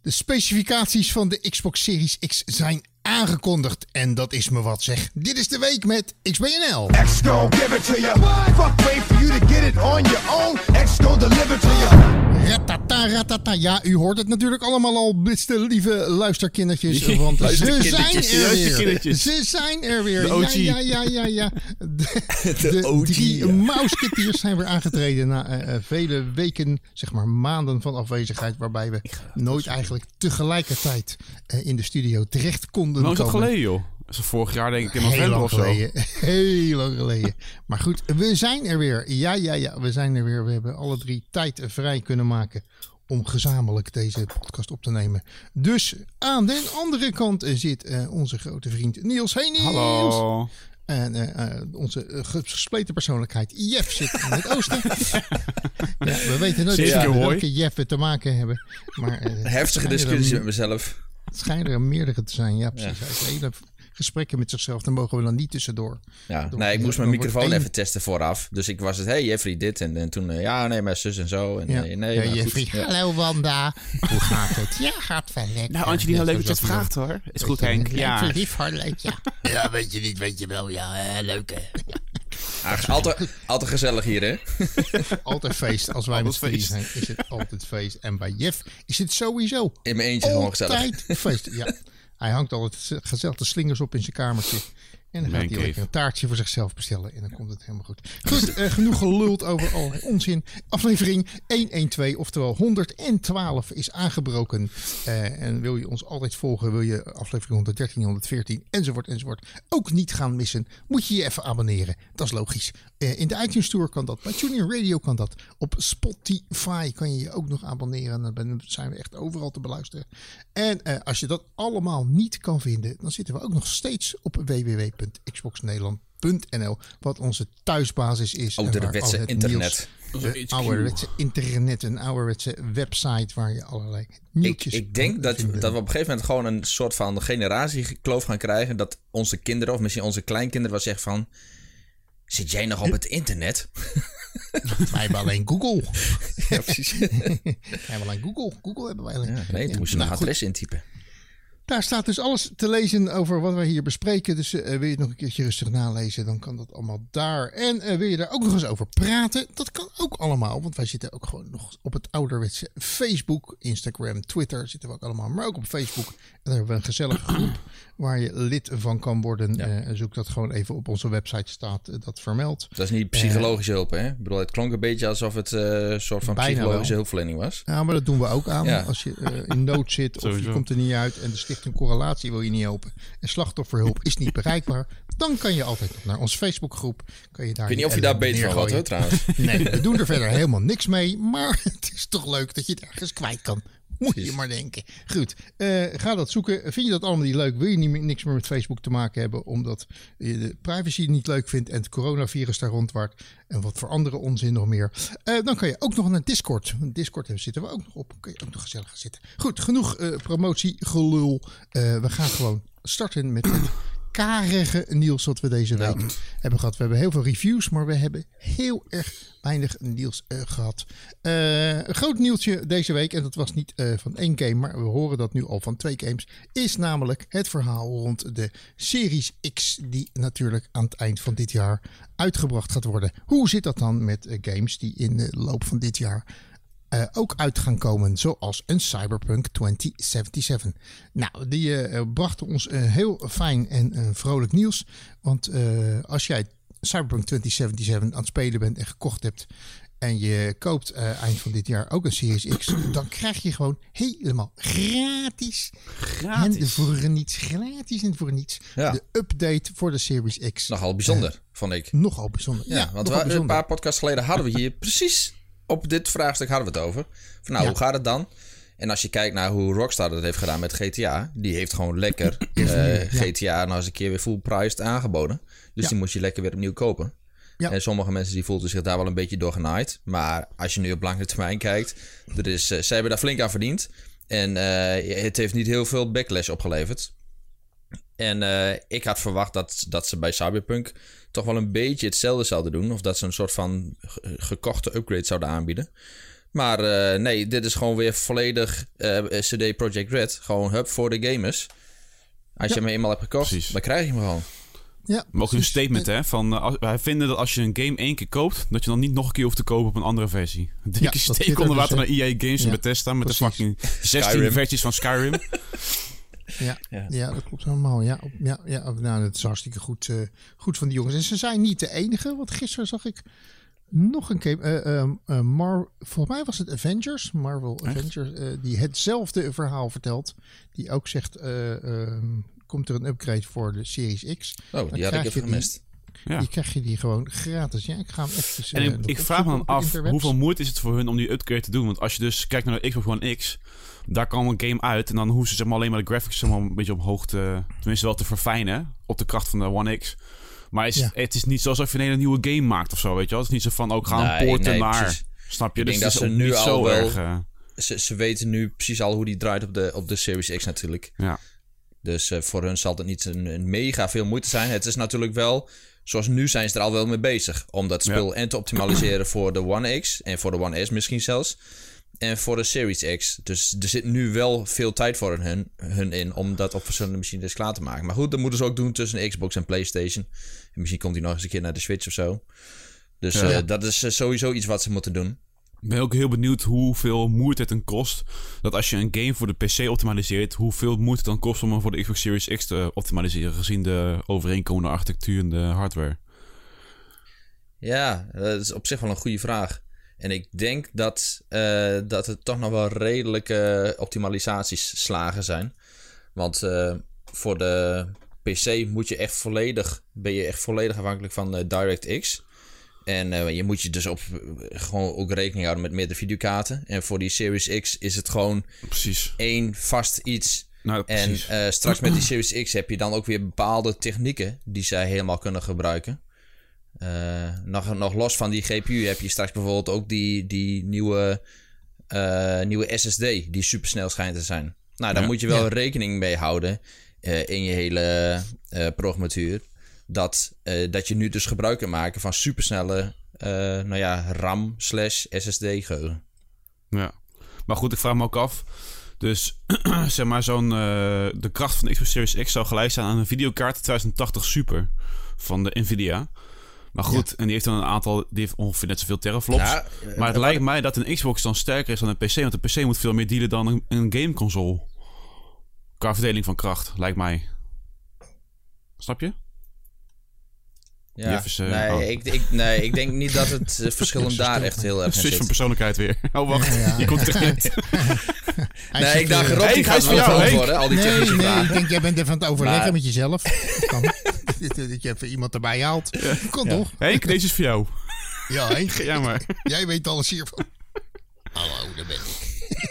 De specificaties van de Xbox Series X zijn aangekondigd. En dat is me wat zeg. Dit is de week met XBNL. X gon' give it to you. Fuck wait for you to get it on your own. X gon' deliver to you. Ratata, ratata. Ja, u hoort het natuurlijk allemaal al, beste lieve luisterkindertjes. Want ze zijn er weer. Ze zijn er weer. De OG. Ja. De OG, drie ja. Mouseketeers zijn weer aangetreden na vele weken, zeg maar maanden van afwezigheid. Waarbij we nooit eigenlijk tegelijkertijd in de studio terecht konden Hoe lang is dat komen. geleden, joh? Dat is vorig jaar denk ik in Heel november lang of zo. geleden. Heel lang geleden. Maar goed, we zijn er weer. Ja, we zijn er weer. We hebben alle drie tijd vrij kunnen maken om gezamenlijk deze podcast op te nemen. Dus aan de andere kant zit onze grote vriend Niels. Hey Niels! Hallo. En onze gespleten persoonlijkheid Jeff zit in het oosten. Ja, we weten nooit Zeker, hoi. welke Jeff we te maken hebben. Maar, Heftige discussie met mezelf. het schijnen er meerdere te zijn. Ja, precies. Hij heeft hele gesprekken met zichzelf. Daar mogen we dan niet tussendoor. Ja, Door- nee, ik moest mijn dan wordt microfoon één- even testen vooraf. Dus ik was het, hey Jeffrey, dit. En toen, ja, nee, mijn zus en zo. En, Ja, nee, ja, maar Jeffrey. goed. Ja. Hallo Wanda. Hoe gaat het? Ja, gaat wel lekker. Nou, Angelina, leuk dat je het Zo zat hij vraagt hoor. Is dan. goed, Henk. Ja. Lief, hoor, leuk, ja. Ja, weet je niet, weet je wel. Ja, leuk hè. Altijd gezellig hier, hè? Altijd feest. Als wij met Altijd z'n drieën zijn, is het altijd feest. En bij Jeff is het sowieso In mijn eentje gewoon gezellig. altijd feest. Ja. Hij hangt altijd gezellig de slingers op in zijn kamertje. En dan gaat hij Mancave. lekker een taartje voor zichzelf bestellen. En dan komt het helemaal goed. Goed, genoeg geluld over allerlei onzin. Aflevering 112, oftewel 112 is aangebroken. En wil je ons altijd volgen, wil je aflevering 113, 114 enzovoort ook niet gaan missen, moet je je even abonneren. Dat is logisch. In de iTunes Store kan dat. Bij TuneIn Radio kan dat. Op Spotify kan je je ook nog abonneren. Dan zijn we echt overal te beluisteren. En als je dat allemaal niet kan vinden, dan zitten we ook nog steeds op www.xboxnederland.nl, wat onze thuisbasis is. Ouderwetse internet. Ouderwetse internet, een ouderwetse website waar je allerlei nieuwtjes Ik denk kan dat vinden. we op een gegeven moment gewoon een soort van generatiekloof gaan krijgen. Dat onze kinderen, of misschien onze kleinkinderen, wel zeggen van... Zit jij nog op het internet? Wij hebben alleen Google. Ja, precies. Wij hebben alleen Google. Google hebben wij alleen. Ja, nee, toen moest je nog goed. adres intypen. Daar staat dus alles te lezen over wat wij hier bespreken. Dus wil je het nog een keertje rustig nalezen, dan kan dat allemaal daar. En wil je daar ook nog eens over praten? Dat kan ook allemaal, want wij zitten ook gewoon nog op het ouderwetse Facebook, Instagram, Twitter zitten we ook allemaal. Maar ook op Facebook. En daar hebben we een gezellige groep waar je lid van kan worden. Ja. Zoek dat gewoon even op onze website, staat dat vermeld. Dat is niet psychologische hulp, hè? Ik bedoel, het klonk een beetje alsof het een soort van Bijna psychologische wel. hulpverlening was. Ja, maar dat doen we ook aan. Ja. Als je in nood zit of je Sowieso. komt er niet uit en de stichting Correlatie wil je niet helpen en slachtofferhulp is niet bereikbaar, dan kan je altijd nog naar onze Facebookgroep. Kan je daar Ik weet niet of je daar beter van wordt, hoor, neergooien. trouwens. Nee, we doen er verder helemaal niks mee, maar het is toch leuk dat je het ergens kwijt kan. Moet je maar denken. Goed, ga dat zoeken. Vind je dat allemaal niet leuk? Wil je niks meer met Facebook te maken hebben omdat je de privacy niet leuk vindt en het coronavirus daar rondwaart en wat voor andere onzin nog meer? Dan kan je ook nog naar Discord. Discord zitten we ook nog op. Kun je ook nog gezellig gaan zitten. Goed, genoeg promotiegelul. We gaan gewoon starten met het karige nieuws wat we deze week hebben gehad. We hebben heel veel reviews, maar we hebben heel erg weinig nieuws gehad. Een groot nieuwtje deze week, en dat was niet van één game, maar we horen dat nu al van 2 games, is namelijk het verhaal rond de Series X, die natuurlijk aan het eind van dit jaar uitgebracht gaat worden. Hoe zit dat dan met games die in de loop van dit jaar ook uit gaan komen, zoals een Cyberpunk 2077. Nou, die brachten ons heel fijn en vrolijk nieuws. Want als jij Cyberpunk 2077 aan het spelen bent en gekocht hebt en je koopt eind van dit jaar ook een Series X, dan krijg je gewoon helemaal gratis en voor niets, gratis en voor niets, Ja. de update voor de Series X. Nogal bijzonder, vond ik. Nogal bijzonder. Ja, want nogal een bijzonder. paar podcasts geleden hadden we hier precies op dit vraagstuk hadden we het over. Van nou, Ja. hoe gaat het dan? En als je kijkt naar hoe Rockstar dat heeft gedaan met GTA, die heeft gewoon lekker GTA nou eens een keer weer full priced aangeboden. Dus Ja. die moest je lekker weer opnieuw kopen. Ja. En sommige mensen die voelden zich daar wel een beetje door genaaid. Maar als je nu op lange termijn kijkt, zij hebben daar flink aan verdiend. En het heeft niet heel veel backlash opgeleverd. En ik had verwacht dat ze bij Cyberpunk toch wel een beetje hetzelfde zouden doen. Of dat ze een soort van gekochte upgrade zouden aanbieden. Maar nee, dit is gewoon weer volledig CD Projekt Red. Gewoon hub voor de gamers. Als je hem eenmaal hebt gekocht, Precies. dan krijg je hem gewoon. Ja, Maar ook een statement, hè? Van, wij vinden dat als je een game 1 keer koopt, dat je dan niet nog een keer hoeft te kopen op een andere versie. Een dikke dat zit steek er onder water dus, naar EA Games en Bethesda met de precies. fucking 16 Skyrim. versies van Skyrim. Ja, dat klopt helemaal. Ja, nou, dat is hartstikke goed, goed van die jongens. En ze zijn niet de enige, want gisteren zag ik nog een game. Volgens mij was het Avengers, Marvel Avengers, die hetzelfde verhaal vertelt. Die ook zegt, komt er een upgrade voor de Series X. Oh, die had ik even gemist. Ja. Die krijg je die gewoon gratis. Ja, ik ga hem eventjes... En ik vraag me dan af, interwebs. hoeveel moeite is het voor hun om die upgrade te doen? Want als je dus kijkt naar de Xbox One X, daar kan een game uit en dan hoeven ze zeg maar, alleen maar de graphics zeg maar, een beetje op hoogte, tenminste wel te verfijnen, op de kracht van de One X. Maar het is niet alsof je een hele nieuwe game maakt of zo, weet je wel? Het is niet zo van, ook gaan porten naar... Precies. Snap je? Ik Dus denk het dat is ze ook nu niet al zo wel... erg... Ze weten nu precies al hoe die draait op de Series X natuurlijk. Ja. Dus voor hun zal het niet een mega veel moeite zijn. Het is natuurlijk wel... Zoals nu zijn ze er al wel mee bezig. Om dat spel en te optimaliseren voor de One X. En voor de One S misschien zelfs. En voor de Series X. Dus er zit nu wel veel tijd voor hun in. Om dat op verschillende machines klaar te maken. Maar goed, dat moeten ze ook doen tussen Xbox en PlayStation. En misschien komt hij nog eens een keer naar de Switch of zo. Dus dat is sowieso iets wat ze moeten doen. Ik ben ook heel benieuwd hoeveel moeite het dan kost. Dat als je een game voor de PC optimaliseert, hoeveel moeite het dan kost om hem voor de Xbox Series X te optimaliseren. Gezien de overeenkomende architectuur en de hardware. Ja, dat is op zich wel een goede vraag. En ik denk dat het toch nog wel redelijke optimalisatieslagen zijn. Want voor de PC ben je echt volledig afhankelijk van DirectX. En je moet je dus gewoon ook rekening houden met meerdere videokaarten. En voor die Series X is het gewoon Precies. één vast iets. Nou, precies. En straks met die Series X heb je dan ook weer bepaalde technieken die zij helemaal kunnen gebruiken. Nog los van die GPU heb je straks bijvoorbeeld ook die nieuwe SSD die supersnel schijnt te zijn. Nou, daar moet je wel rekening mee houden in je hele programmatuur. Dat je nu dus gebruik kan maken van supersnelle RAM/SSD geheugen. Ja, maar goed, ik vraag me ook af. Dus zeg maar de kracht van de Xbox Series X zou gelijk zijn aan een videokaart 2080 Super van de Nvidia. Maar goed, en die heeft dan die heeft ongeveer net zoveel teraflops. Ja, maar het lijkt mij dat een Xbox dan sterker is dan een PC, want een PC moet veel meer dealen dan een gameconsole. Qua verdeling van kracht, lijkt mij. Snap je? Ja, ik denk niet dat het verschil hem daar echt heel erg in zit. Switch van persoonlijkheid weer. Oh, wacht. Je komt erin. Nee, ik dacht erop, die gaat wel beantwoorden, al die technische vragen. Ik denk, jij bent even aan het overleggen met jezelf. Dat je even iemand erbij haalt. Kon toch? Henk, deze is voor jou. Ja, Henk. Ja, maar. Jij weet alles hiervan. Hallo, daar ben ik.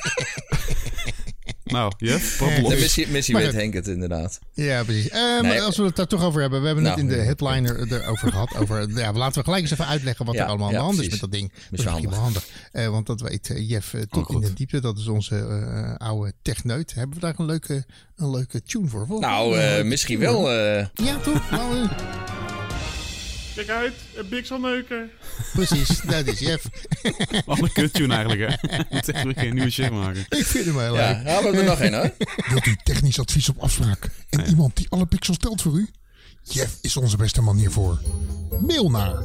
Nou, Jeff, Missie weet Henk het inderdaad. Ja, precies. Maar als we het daar toch over hebben. We hebben het in de headliner erover gehad. Laten we gelijk eens even uitleggen wat er allemaal aan de hand is met dat ding. Dat is misschien wel handig. Want dat weet Jeff tot in de diepte. Dat is onze oude techneut. Hebben we daar een leuke tune voor? Misschien wel. Ja, toch? Nou, kijk uit, een bikselneuker. Precies, dat is Jeff. Wat een kuttune eigenlijk, hè? Je moet echt weer geen nieuwe shit maken. Ik vind hem heel leuk. Ja, we hebben er nog één, hoor. Wilt u technisch advies op afspraak en iemand die alle pixels telt voor u? Jeff is onze beste man hiervoor. Mail naar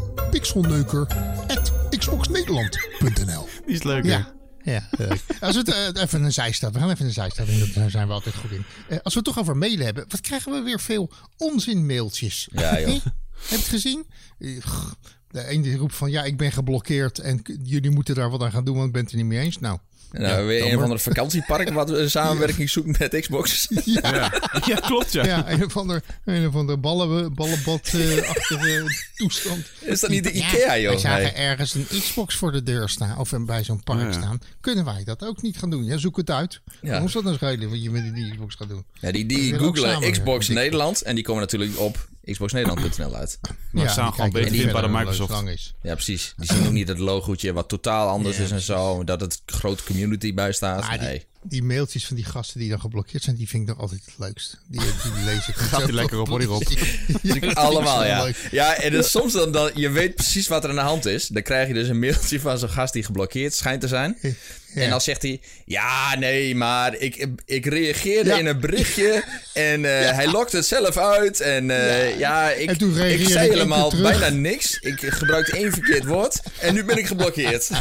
pixelneuker@xboxnederland.nl. Die is leuk, hè? Ja, leuk. Als we het even een zijstap. We gaan even een zijstap in. Daar zijn we altijd goed in. Als we het toch over mailen hebben. Wat krijgen we weer veel onzinmailtjes. Ja, joh. Heb je het gezien? De ene die roept van ik ben geblokkeerd en jullie moeten daar wat aan gaan doen, want ik ben het er niet mee eens. Nou, weer een of andere vakantiepark wat een samenwerking zoekt met Xbox. Ja, klopt, ja. Ja, een of andere ballenbad-achtige toestand. Is dat niet de Ikea, joh? Wij zagen ergens een Xbox voor de deur staan, of bij zo'n park staan. Kunnen wij dat ook niet gaan doen? Ja, zoek het uit. Hoe is dat nou schelen wat je met die Xbox gaat doen? Ja, die googelen Xbox Nederland en die komen natuurlijk op xboxnederland.nl uit. Maar ze staan gewoon beter vindbaar dan Microsoft. Ja, precies. Die zien ook niet het logootje wat totaal anders is en zo. Dat het grote community bij staat. Maar Die mailtjes van die gasten die dan geblokkeerd zijn, die vind ik nog altijd het leukst. Die lees ik. Gaat die lekker op, hoor, die Rob. Allemaal, ja. Ja, en dus soms dan, je weet precies wat er aan de hand is. Dan krijg je dus een mailtje van zo'n gast die geblokkeerd schijnt te zijn. Ja. En dan zegt hij, ja, nee, maar ik reageerde in een berichtje en hij lokte het zelf uit. En En toen ik reageerde zei ik helemaal terug. bijna niks. Ik gebruikte 1 verkeerd woord en nu ben ik geblokkeerd.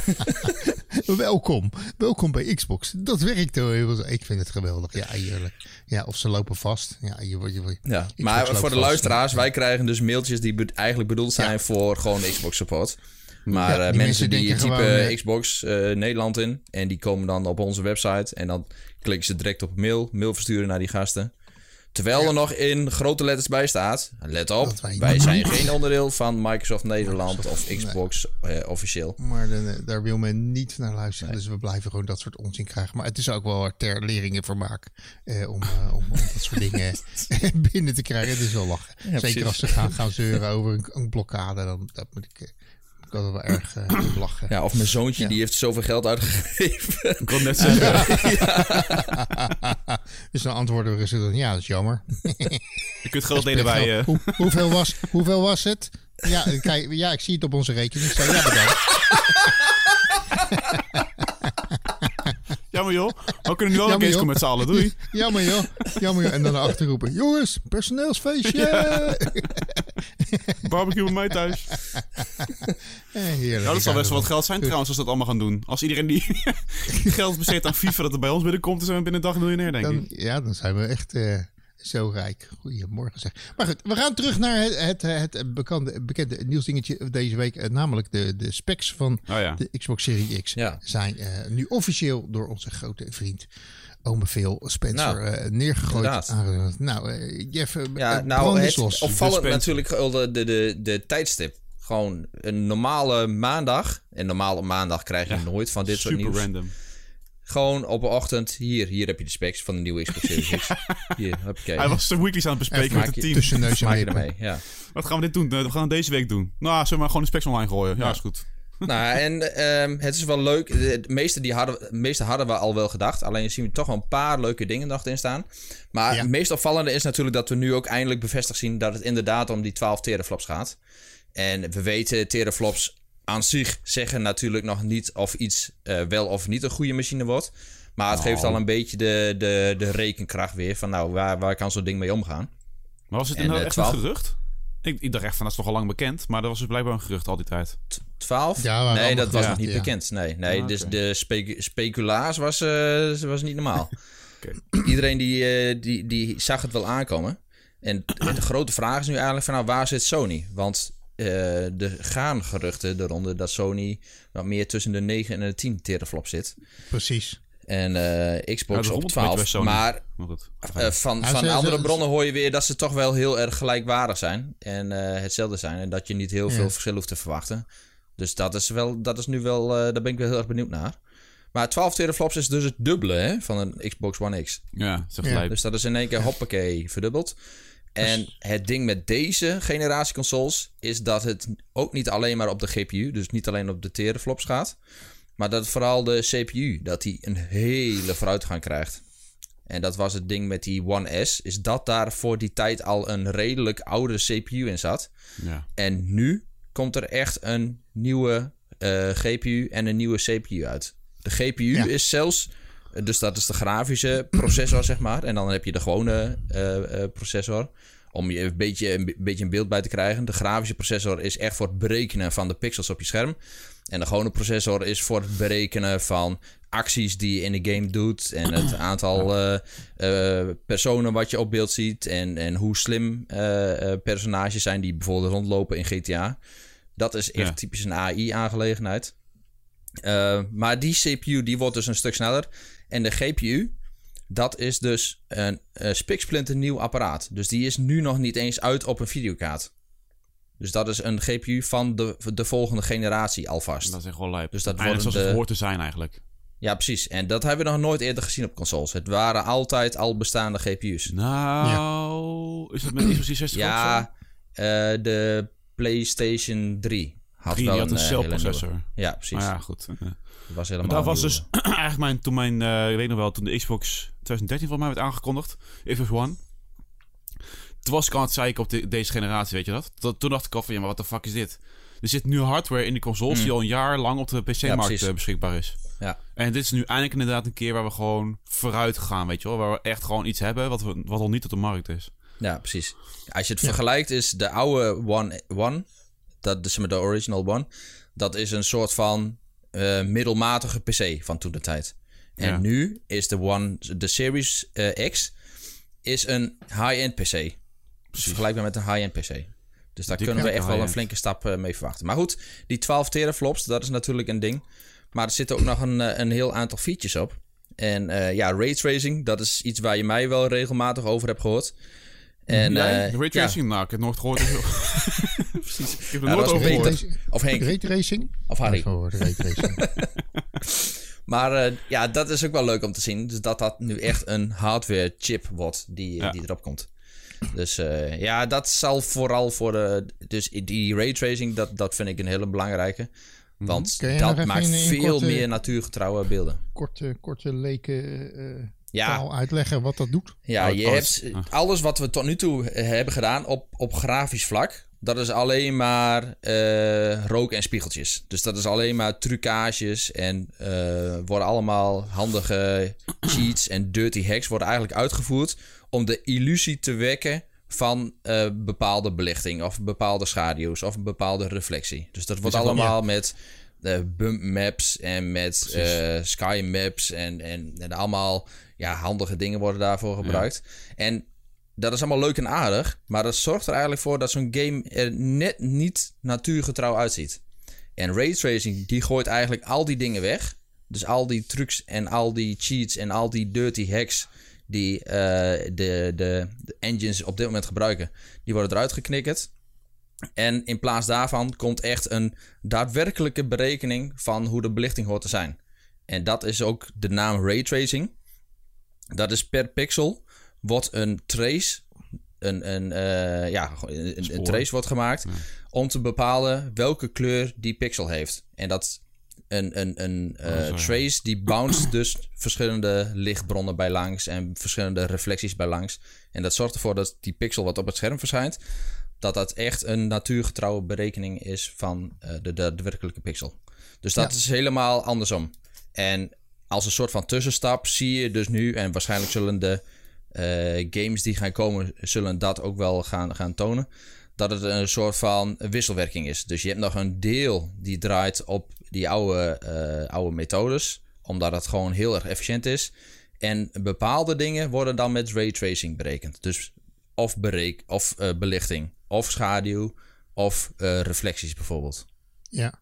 Welkom bij Xbox. Dat werkt heel. Ik vind het geweldig. Ja, eerlijk. Ja, of ze lopen vast. Ja, Ja, Xbox maar loopt voor de vast. luisteraars, wij krijgen dus mailtjes die eigenlijk bedoeld zijn voor gewoon Xbox support. Maar Ja, die mensen die denken typen gewoon, Xbox Nederland in en die komen dan op onze website en dan klikken ze direct op mail versturen naar die gasten. Terwijl er nog in grote letters bij staat, let op, Dat wij zijn geen onderdeel van Microsoft Nederland of Xbox officieel. Maar daar wil men niet naar luisteren. Dus we blijven gewoon dat soort onzin krijgen. Maar het is ook wel ter leringenvermaak om dat soort dingen binnen te krijgen. Het is wel lachen. Ja, Zeker als precies. ze gaan zeuren over een blokkade. Dan dat moet ik altijd wel erg lachen. Ja, of mijn zoontje Ja. die heeft zoveel geld uitgegeven. Ik kon net zeggen, Dus dan antwoorden we ze dan, ja, dat is jammer. je kunt geld delen bij... Hoeveel was het? Ja, kijk, ja, ik zie het op onze rekening. Ik zei, ja, bedankt. Jammer joh, we kunnen nu wel een Jammer, Gamescom joh. met z'n allen, doei. Jammer joh. En dan naar achter roepen, jongens, personeelsfeestje. Barbecue bij mij thuis. Heerlijk. Nou, dat zal best wel wat geld zijn trouwens als we dat allemaal gaan doen. Als iedereen die geld besteedt aan FIFA dat er bij ons binnenkomt, dan zijn we binnen een dag miljonair, denk ik. Dan zijn we echt zo rijk. Goedemorgen zeg. Maar goed, we gaan terug naar het bekende nieuwsdingetje deze week. Namelijk de specs van de Xbox Series X zijn nu officieel door onze grote vriend ome Phil Spencer neergegooid. Jeff, het is los. opvallend natuurlijk de tijdstip. Gewoon een normale maandag. En normale maandag krijg je nooit van dit soort nieuws. Super random. Gewoon op een ochtend. Hier heb je de specs van de nieuwe Xbox Series X. Hier, huppakee. Hij was de weeklies aan het bespreken met het team. Tussen neus en Maak je lippen. ermee, ja. Wat gaan we dit doen? We gaan het deze week doen. Nou, zullen we maar gewoon de specs online gooien? Ja, is goed. Nou, en het is wel leuk. De meeste hadden we al wel gedacht. Alleen zien we toch wel een paar leuke dingen nog in staan. Maar het meest opvallende is natuurlijk dat we nu ook eindelijk bevestigd zien dat het inderdaad om die 12 teraflops gaat. En we weten, teraflops aan zich zeggen natuurlijk nog niet of iets wel of niet een goede machine wordt. Maar het geeft al een beetje de rekenkracht weer van nou, waar kan zo'n ding mee omgaan. Maar was het nou echt een gerucht? Ik dacht echt van, dat is toch al lang bekend. Maar dat was dus blijkbaar een gerucht al die tijd. 12? Ja, nee, dat was nog niet ja. bekend. Nee, dus de speculaas was niet normaal. Okay. Iedereen die zag het wel aankomen. En de grote vraag is nu eigenlijk van, nou, waar zit Sony? Want er gaan geruchten eronder dat Sony wat meer tussen de 9 en de 10 teraflop zit. Precies. En Xbox op 12. Maar van andere bronnen hoor je weer dat ze toch wel heel erg gelijkwaardig zijn. En hetzelfde zijn. En dat je niet heel veel verschil hoeft te verwachten. Dus daar ben ik wel heel erg benieuwd naar. Maar 12 teraflops is dus het dubbele hè, van een Xbox One X. Ja, dat is gelijk. Dus dat is in één keer hoppakee verdubbeld. En het ding met deze generatie consoles is dat het ook niet alleen maar op de GPU, dus niet alleen op de teraflops gaat, maar dat vooral de CPU, dat die een hele vooruitgang krijgt. En dat was het ding met die One S, is dat daar voor die tijd al een redelijk oude CPU in zat. Ja. En nu komt er echt een nieuwe GPU en een nieuwe CPU uit. De GPU is zelfs, dus dat is de grafische processor, zeg maar. En dan heb je de gewone processor. Om je een beetje een beeld bij te krijgen. De grafische processor is echt voor het berekenen van de pixels op je scherm. En de gewone processor is voor het berekenen van acties die je in de game doet. En het aantal personen wat je op beeld ziet. En hoe slim personages zijn die bijvoorbeeld rondlopen in GTA. Dat is echt typisch een AI-aangelegenheid. Maar die CPU die wordt dus een stuk sneller. En de GPU, dat is dus een spiksplinternieuw apparaat. Dus die is nu nog niet eens uit op een videokaart. Dus dat is een GPU van de volgende generatie alvast. Dat is echt wel lijp. Dus dat eigenlijk zoals het hoort te zijn eigenlijk. Ja, precies. En dat hebben we nog nooit eerder gezien op consoles. Het waren altijd al bestaande GPU's. Nou, is dat met Xbox 360 ook zo? Ja, de PlayStation 3 had 3 wel had een hele celprocessor. nieuwe. Ja, precies. Maar ja, goed. Dat was helemaal Maar dat was nieuw. dus eigenlijk ik weet nog wel, toen de Xbox 2013 volgens mij werd aangekondigd. Xbox One. Toen was ik aan het zeiken op deze generatie, weet je dat? Toen dacht ik al van, ja, maar wat de fuck is dit? Er zit nu hardware in die consoles die al een jaar lang op de PC-markt beschikbaar is. Ja. En dit is nu eindelijk inderdaad een keer waar we gewoon vooruit gaan, weet je wel? Waar we echt gewoon iets hebben wat al niet op de markt is. Ja, precies. Als je het vergelijkt is de oude One, dat is de original One, dat is een soort van middelmatige PC van toen de tijd. En nu is de Series X is een high-end PC. Dus vergelijkbaar met een high-end PC. Dus daar kunnen we echt wel een flinke stap mee verwachten. Maar goed, die 12 teraflops, dat is natuurlijk een ding. Maar er zitten ook nog een heel aantal features op. En raytracing, dat is iets waar je mij wel regelmatig over hebt gehoord. En, raytracing? Nou, ik heb het nooit gehoord. Precies. Ik heb het nooit over gehoord. Of Henk. Raytracing? Of Harry. Raytracing. Maar dat is ook wel leuk om te zien. Dus dat nu echt een hardware chip wordt die erop komt. Dus dat zal vooral voor dus die raytracing, dat vind ik een hele belangrijke. Want dat maakt veel meer natuurgetrouwe beelden. Korte leken taal uitleggen wat dat doet. Ja, je hebt alles wat we tot nu toe hebben gedaan op grafisch vlak. Dat is alleen maar rook en spiegeltjes. Dus dat is alleen maar trucages en worden allemaal handige cheats en dirty hacks worden eigenlijk uitgevoerd om de illusie te wekken van bepaalde belichting of bepaalde schaduws of een bepaalde reflectie. Dus dat wordt allemaal met bump maps en met sky maps en allemaal handige dingen worden daarvoor gebruikt. Ja. En dat is allemaal leuk en aardig, maar dat zorgt er eigenlijk voor dat zo'n game er net niet natuurgetrouw uitziet. En raytracing, die gooit eigenlijk al die dingen weg. Dus al die trucs en al die cheats en al die dirty hacks die de engines op dit moment gebruiken, die worden eruit geknikkerd. En in plaats daarvan komt echt een daadwerkelijke berekening van hoe de belichting hoort te zijn. En dat is ook de naam raytracing. Dat is per pixel wordt een trace, een trace wordt gemaakt om te bepalen welke kleur die pixel heeft. En dat een trace die bounced dus verschillende lichtbronnen bij langs en verschillende reflecties bij langs. En dat zorgt ervoor dat die pixel wat op het scherm verschijnt, dat echt een natuurgetrouwe berekening is van de daadwerkelijke pixel. Dus dat is helemaal andersom. En als een soort van tussenstap zie je dus nu, en waarschijnlijk zullen de games die gaan komen, zullen dat ook wel gaan tonen, dat het een soort van wisselwerking is. Dus je hebt nog een deel die draait op die oude methodes, omdat het gewoon heel erg efficiënt is. En bepaalde dingen worden dan met raytracing berekend. Dus of belichting, of schaduw, of reflecties bijvoorbeeld. Ja.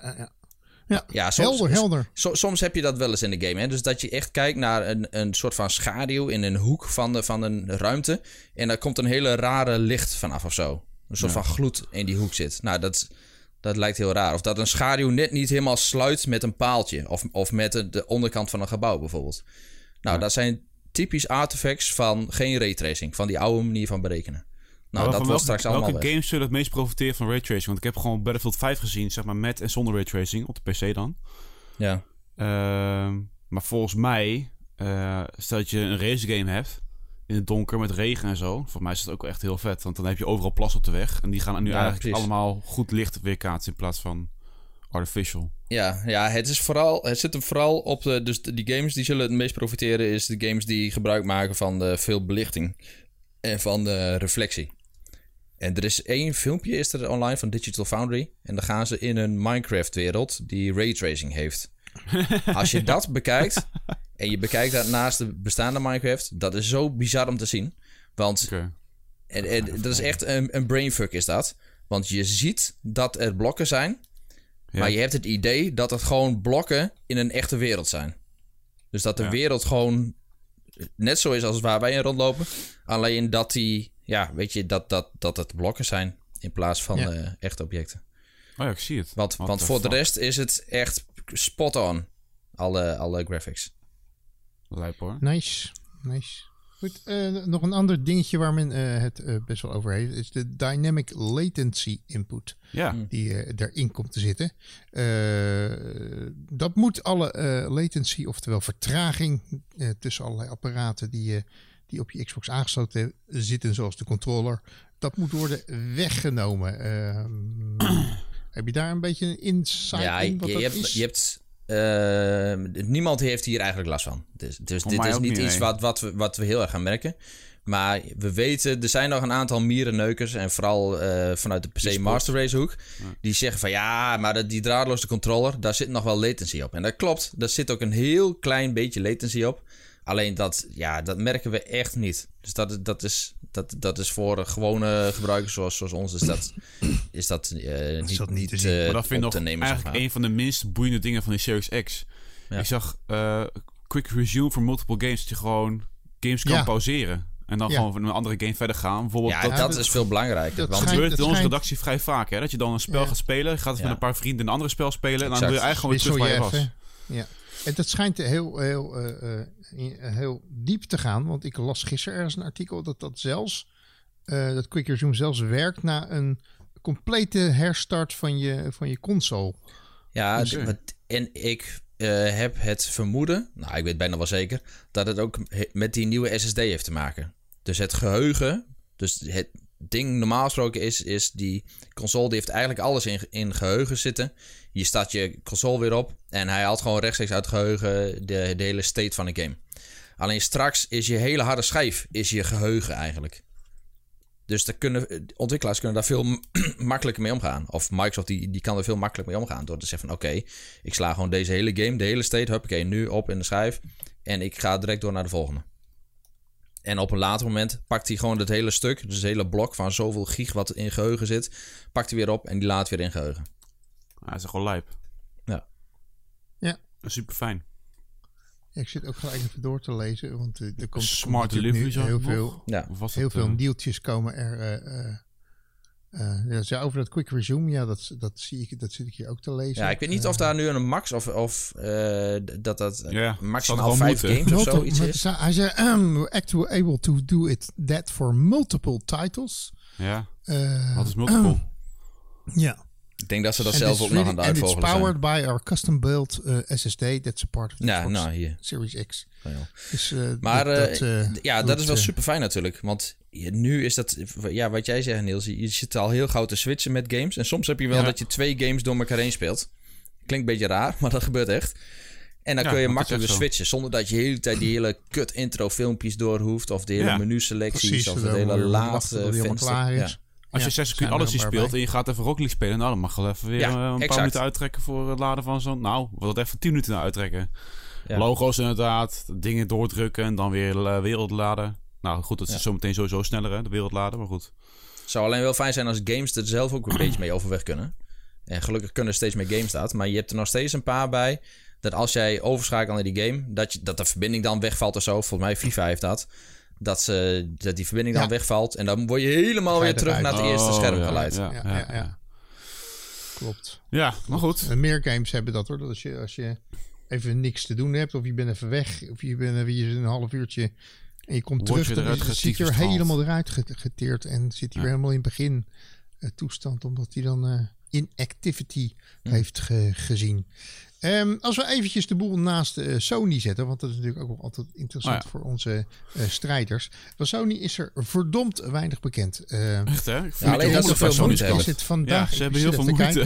Helder. Soms heb je dat wel eens in de game. Hè? Dus dat je echt kijkt naar een soort van schaduw in een hoek van een ruimte. En daar komt een hele rare licht vanaf of zo. Een soort van gloed in die hoek zit. Nou, dat lijkt heel raar. Of dat een schaduw net niet helemaal sluit met een paaltje. Of met de onderkant van een gebouw bijvoorbeeld. Nou, dat zijn typisch artefacts van geen raytracing. Van die oude manier van berekenen. Nou, dat wordt straks allemaal welke games zullen het meest profiteren van raytracing? Want ik heb gewoon Battlefield 5 gezien, zeg maar, met en zonder raytracing op de PC dan. Ja. Maar volgens mij, stel dat je een racegame hebt in het donker met regen en zo. Voor mij is dat ook wel echt heel vet, want dan heb je overal plas op de weg. En die gaan nu eigenlijk precies allemaal goed licht weerkaatsen in plaats van artificial. Ja, het zit hem vooral op dus die games die zullen het meest profiteren is de games die gebruik maken van de veel belichting en van de reflectie. En er is 1 filmpje is er online van Digital Foundry. En dan gaan ze in een Minecraft-wereld die raytracing heeft. Als je dat bekijkt en je bekijkt dat naast de bestaande Minecraft, dat is zo bizar om te zien. Want dat is echt een brainfuck is dat. Want je ziet dat er blokken zijn, maar je hebt het idee dat het gewoon blokken in een echte wereld zijn. Dus dat de wereld gewoon net zo is als waar wij in rondlopen. Alleen dat dat het blokken zijn in plaats van echte objecten. Oh ja, ik zie het. Want voor de rest is het echt spot on. Alle graphics. Lijp hoor. Nice. Goed, nog een ander dingetje waar men het best wel over heeft, is de dynamic latency input. Ja. Die erin komt te zitten. Dat moet alle latency latency, vertraging tussen allerlei apparaten die op je Xbox aangesloten zitten, zoals de controller, dat moet worden weggenomen. Heb je daar een beetje een insight in wat dat is? Je hebt niemand heeft hier eigenlijk last van. Dus dit is niet iets wat we heel erg gaan merken. Maar we weten, er zijn nog een aantal mierenneukers. En vooral vanuit de PC Master Race hoek. Die zeggen van ja, maar die draadloze controller, daar zit nog wel latency op. En dat klopt, daar zit ook een heel klein beetje latency op. Alleen dat merken we echt niet. Dus dat is voor gewone gebruikers zoals ons. Dus is dat niet te zien. Maar dat vind ik nog eigenlijk een van de minst boeiende dingen van de Series X. Ja. Ik zag quick resume voor multiple games. Dat je gewoon games kan pauzeren. En dan gewoon van een andere game verder gaan. Bijvoorbeeld dat is veel belangrijker. Want het gebeurt in onze redactie vrij vaak. Hè? Dat je dan een spel gaat spelen. Gaat het met een paar vrienden een andere spel spelen. En dan wil je eigenlijk gewoon weer terug waar je was. Ja. En dat schijnt heel diep te gaan. Want ik las gisteren ergens een artikel dat dat Quick Resume zelfs werkt na een complete herstart van je console. Ja, dus, en ik heb het vermoeden, nou ik weet bijna wel zeker, dat het ook met die nieuwe SSD heeft te maken. Dus het geheugen, dus het ding normaal gesproken is die console, die heeft eigenlijk alles in geheugen zitten. Je start je console weer op en hij haalt gewoon rechtstreeks uit het geheugen de hele state van de game. Alleen straks is je hele harde schijf je geheugen eigenlijk. Dus ontwikkelaars kunnen daar veel makkelijker mee omgaan. Of Microsoft die kan er veel makkelijker mee omgaan. Door te zeggen van oké, ik sla gewoon deze hele game, de hele state, huppakee, nu op in de schijf. En ik ga direct door naar de volgende. En op een later moment pakt hij gewoon het hele stuk, dus het hele blok van zoveel gig wat in geheugen zit, pakt hij weer op en die laat weer in geheugen. Hij is gewoon lijp. Ja. Super fijn. Ja, ik zit ook gelijk even door te lezen, want er komt Smart Delivery heel veel nieuwtjes komen er. Over dat Quick Resume, dat zit ik hier ook te lezen. Ja, ik weet niet of daar nu een max of dat maximaal 5 games of zoiets is. Hij zei, actually able to do that for multiple titles. Ja, wat is multiple? Ja. Ik denk dat ze dat zelf ook nog aan het uitvogelen zijn. And it's powered by our custom-built SSD. That's a part of the hier. Series X. Oh, ja. Dus, maar dat is wel super fijn natuurlijk. Want nu is dat, wat jij zegt Niels, je zit al heel gauw te switchen met games. En soms heb je wel dat je 2 games door elkaar heen speelt. Klinkt een beetje raar, maar dat gebeurt echt. En dan kun je makkelijk switchen. Zonder dat je de hele tijd die hele kut intro filmpjes door hoeft. Of de hele menu selecties. Of de hele laatste venster. Ja. Als je Assassin's Creed Odyssey speelt en je gaat even Rocket League spelen, nou, dan mag je wel even weer een paar minuten uittrekken voor het laden van zo'n... Nou, wat even 10 minuten uittrekken. Ja. Logo's inderdaad, dingen doordrukken en dan weer wereld laden. Nou goed, dat is zometeen sowieso sneller, hè, de wereld laden, maar goed. Het zou alleen wel fijn zijn als games er zelf ook een beetje mee overweg kunnen. En gelukkig kunnen er steeds meer games dat. Maar je hebt er nog steeds een paar bij, dat als jij overschakelt naar die game, dat de verbinding dan wegvalt of zo. Volgens mij FIFA heeft dat. Dat die verbinding dan wegvalt. En dan word je helemaal weer terug naar het eerste scherm geleid. Ja. Klopt. Ja, maar goed. En meer games hebben dat hoor. Dat als je even niks te doen hebt. Of je bent even weg. Of je bent weer een half uurtje. En je komt terug. Dan zit je er helemaal eruit geteerd. En zit hij weer helemaal in begin toestand. Omdat hij dan inactivity heeft gezien. Als we eventjes de boel naast Sony zetten, want dat is natuurlijk ook wel altijd interessant voor onze strijders. Van Sony is er verdomd weinig bekend. Echt hè? Alleen dat ze veel moeite hebben. Vandaag, ze hebben heel veel moeite.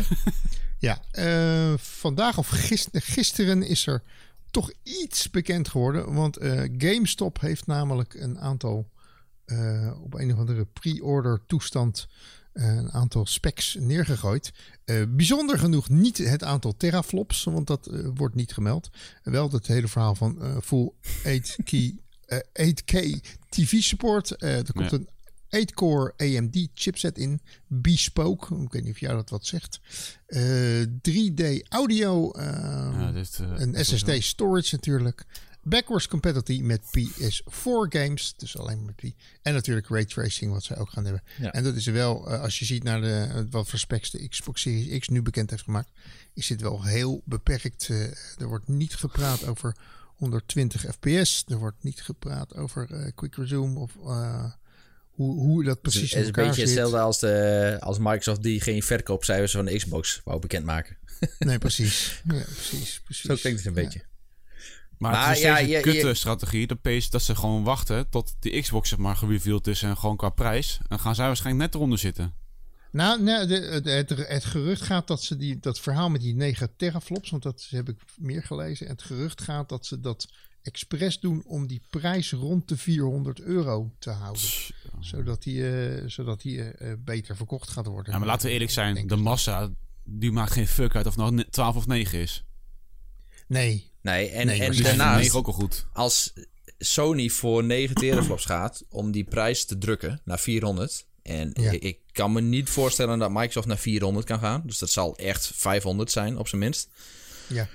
Vandaag of gisteren is er toch iets bekend geworden. Want GameStop heeft namelijk een aantal op een of andere pre-order toestand een aantal specs neergegooid. Bijzonder genoeg niet het aantal teraflops, want dat wordt niet gemeld. Wel het hele verhaal van full 8K TV support. Er komt een 8-core AMD chipset in. Bespoke. Ik weet niet of jou dat wat zegt. 3D audio. Een SSD storage natuurlijk. Backwards compatibility met PS4 games. Dus alleen met die. En natuurlijk raytracing, wat zij ook gaan hebben. Ja. En dat is wel, als je ziet naar wat voor specs de Xbox Series X nu bekend heeft gemaakt, is dit wel heel beperkt. Er wordt niet gepraat over 120 fps. Er wordt niet gepraat over quick resume of hoe dat precies in Het is elkaar een beetje zit. hetzelfde als Microsoft die geen verkoopcijfers van de Xbox wou bekendmaken. Nee, precies. Ja, precies. Zo klinkt het een beetje. Maar het is steeds een kutte strategie. Dat ze gewoon wachten tot die Xbox zeg maar gereveeld is en gewoon qua prijs. En dan gaan zij waarschijnlijk net eronder zitten. Nou, het gerucht gaat dat ze dat verhaal met die 9 teraflops, want dat heb ik meer gelezen. En het gerucht gaat dat ze dat expres doen om die prijs rond de €400 te houden. Zodat die beter verkocht gaat worden. Ja, maar laten we eerlijk zijn. De massa, die maakt geen fuck uit of het nou 12 of 9 is. Nee. En Dus daarnaast, 9 ook al goed. als Sony voor 9 teraflops gaat om die prijs te drukken naar 400... En ik kan me niet voorstellen dat Microsoft naar 400 kan gaan. Dus dat zal echt 500 zijn, op zijn minst. Ja.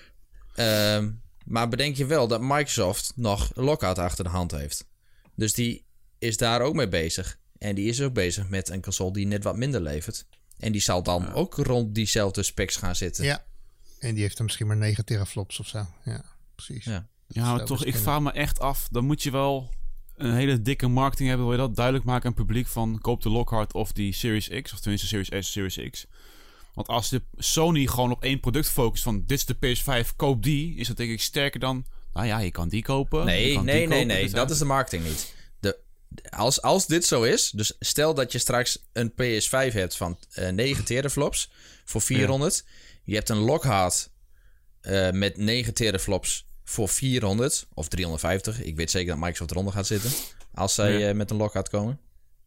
Maar bedenk je wel dat Microsoft nog Lockout achter de hand heeft. Dus die is daar ook mee bezig. En die is ook bezig met een console die net wat minder levert. En die zal dan ook rond diezelfde specs gaan zitten. Ja. En die heeft dan misschien maar 9 teraflops of zo. Ja, precies. Ja, maar toch, ik vraag me echt af. Dan moet je wel een hele dikke marketing hebben. Wil je dat duidelijk maken aan het publiek van koop de Lockhart of die Series X. Of tenminste Series S, Series X. Want als de Sony gewoon op één product focust van dit is de PS5, koop die. Is dat denk ik sterker dan, nou ja, je kan die kopen. Nee. Dat is de marketing niet. Als dit zo is, dus stel dat je straks een PS5 hebt van 9 teraflops voor 400. Ja. Je hebt een Lockhart met 9 teraflops voor 400 of 350. Ik weet zeker dat Microsoft eronder gaat zitten als zij met een Lockhart komen.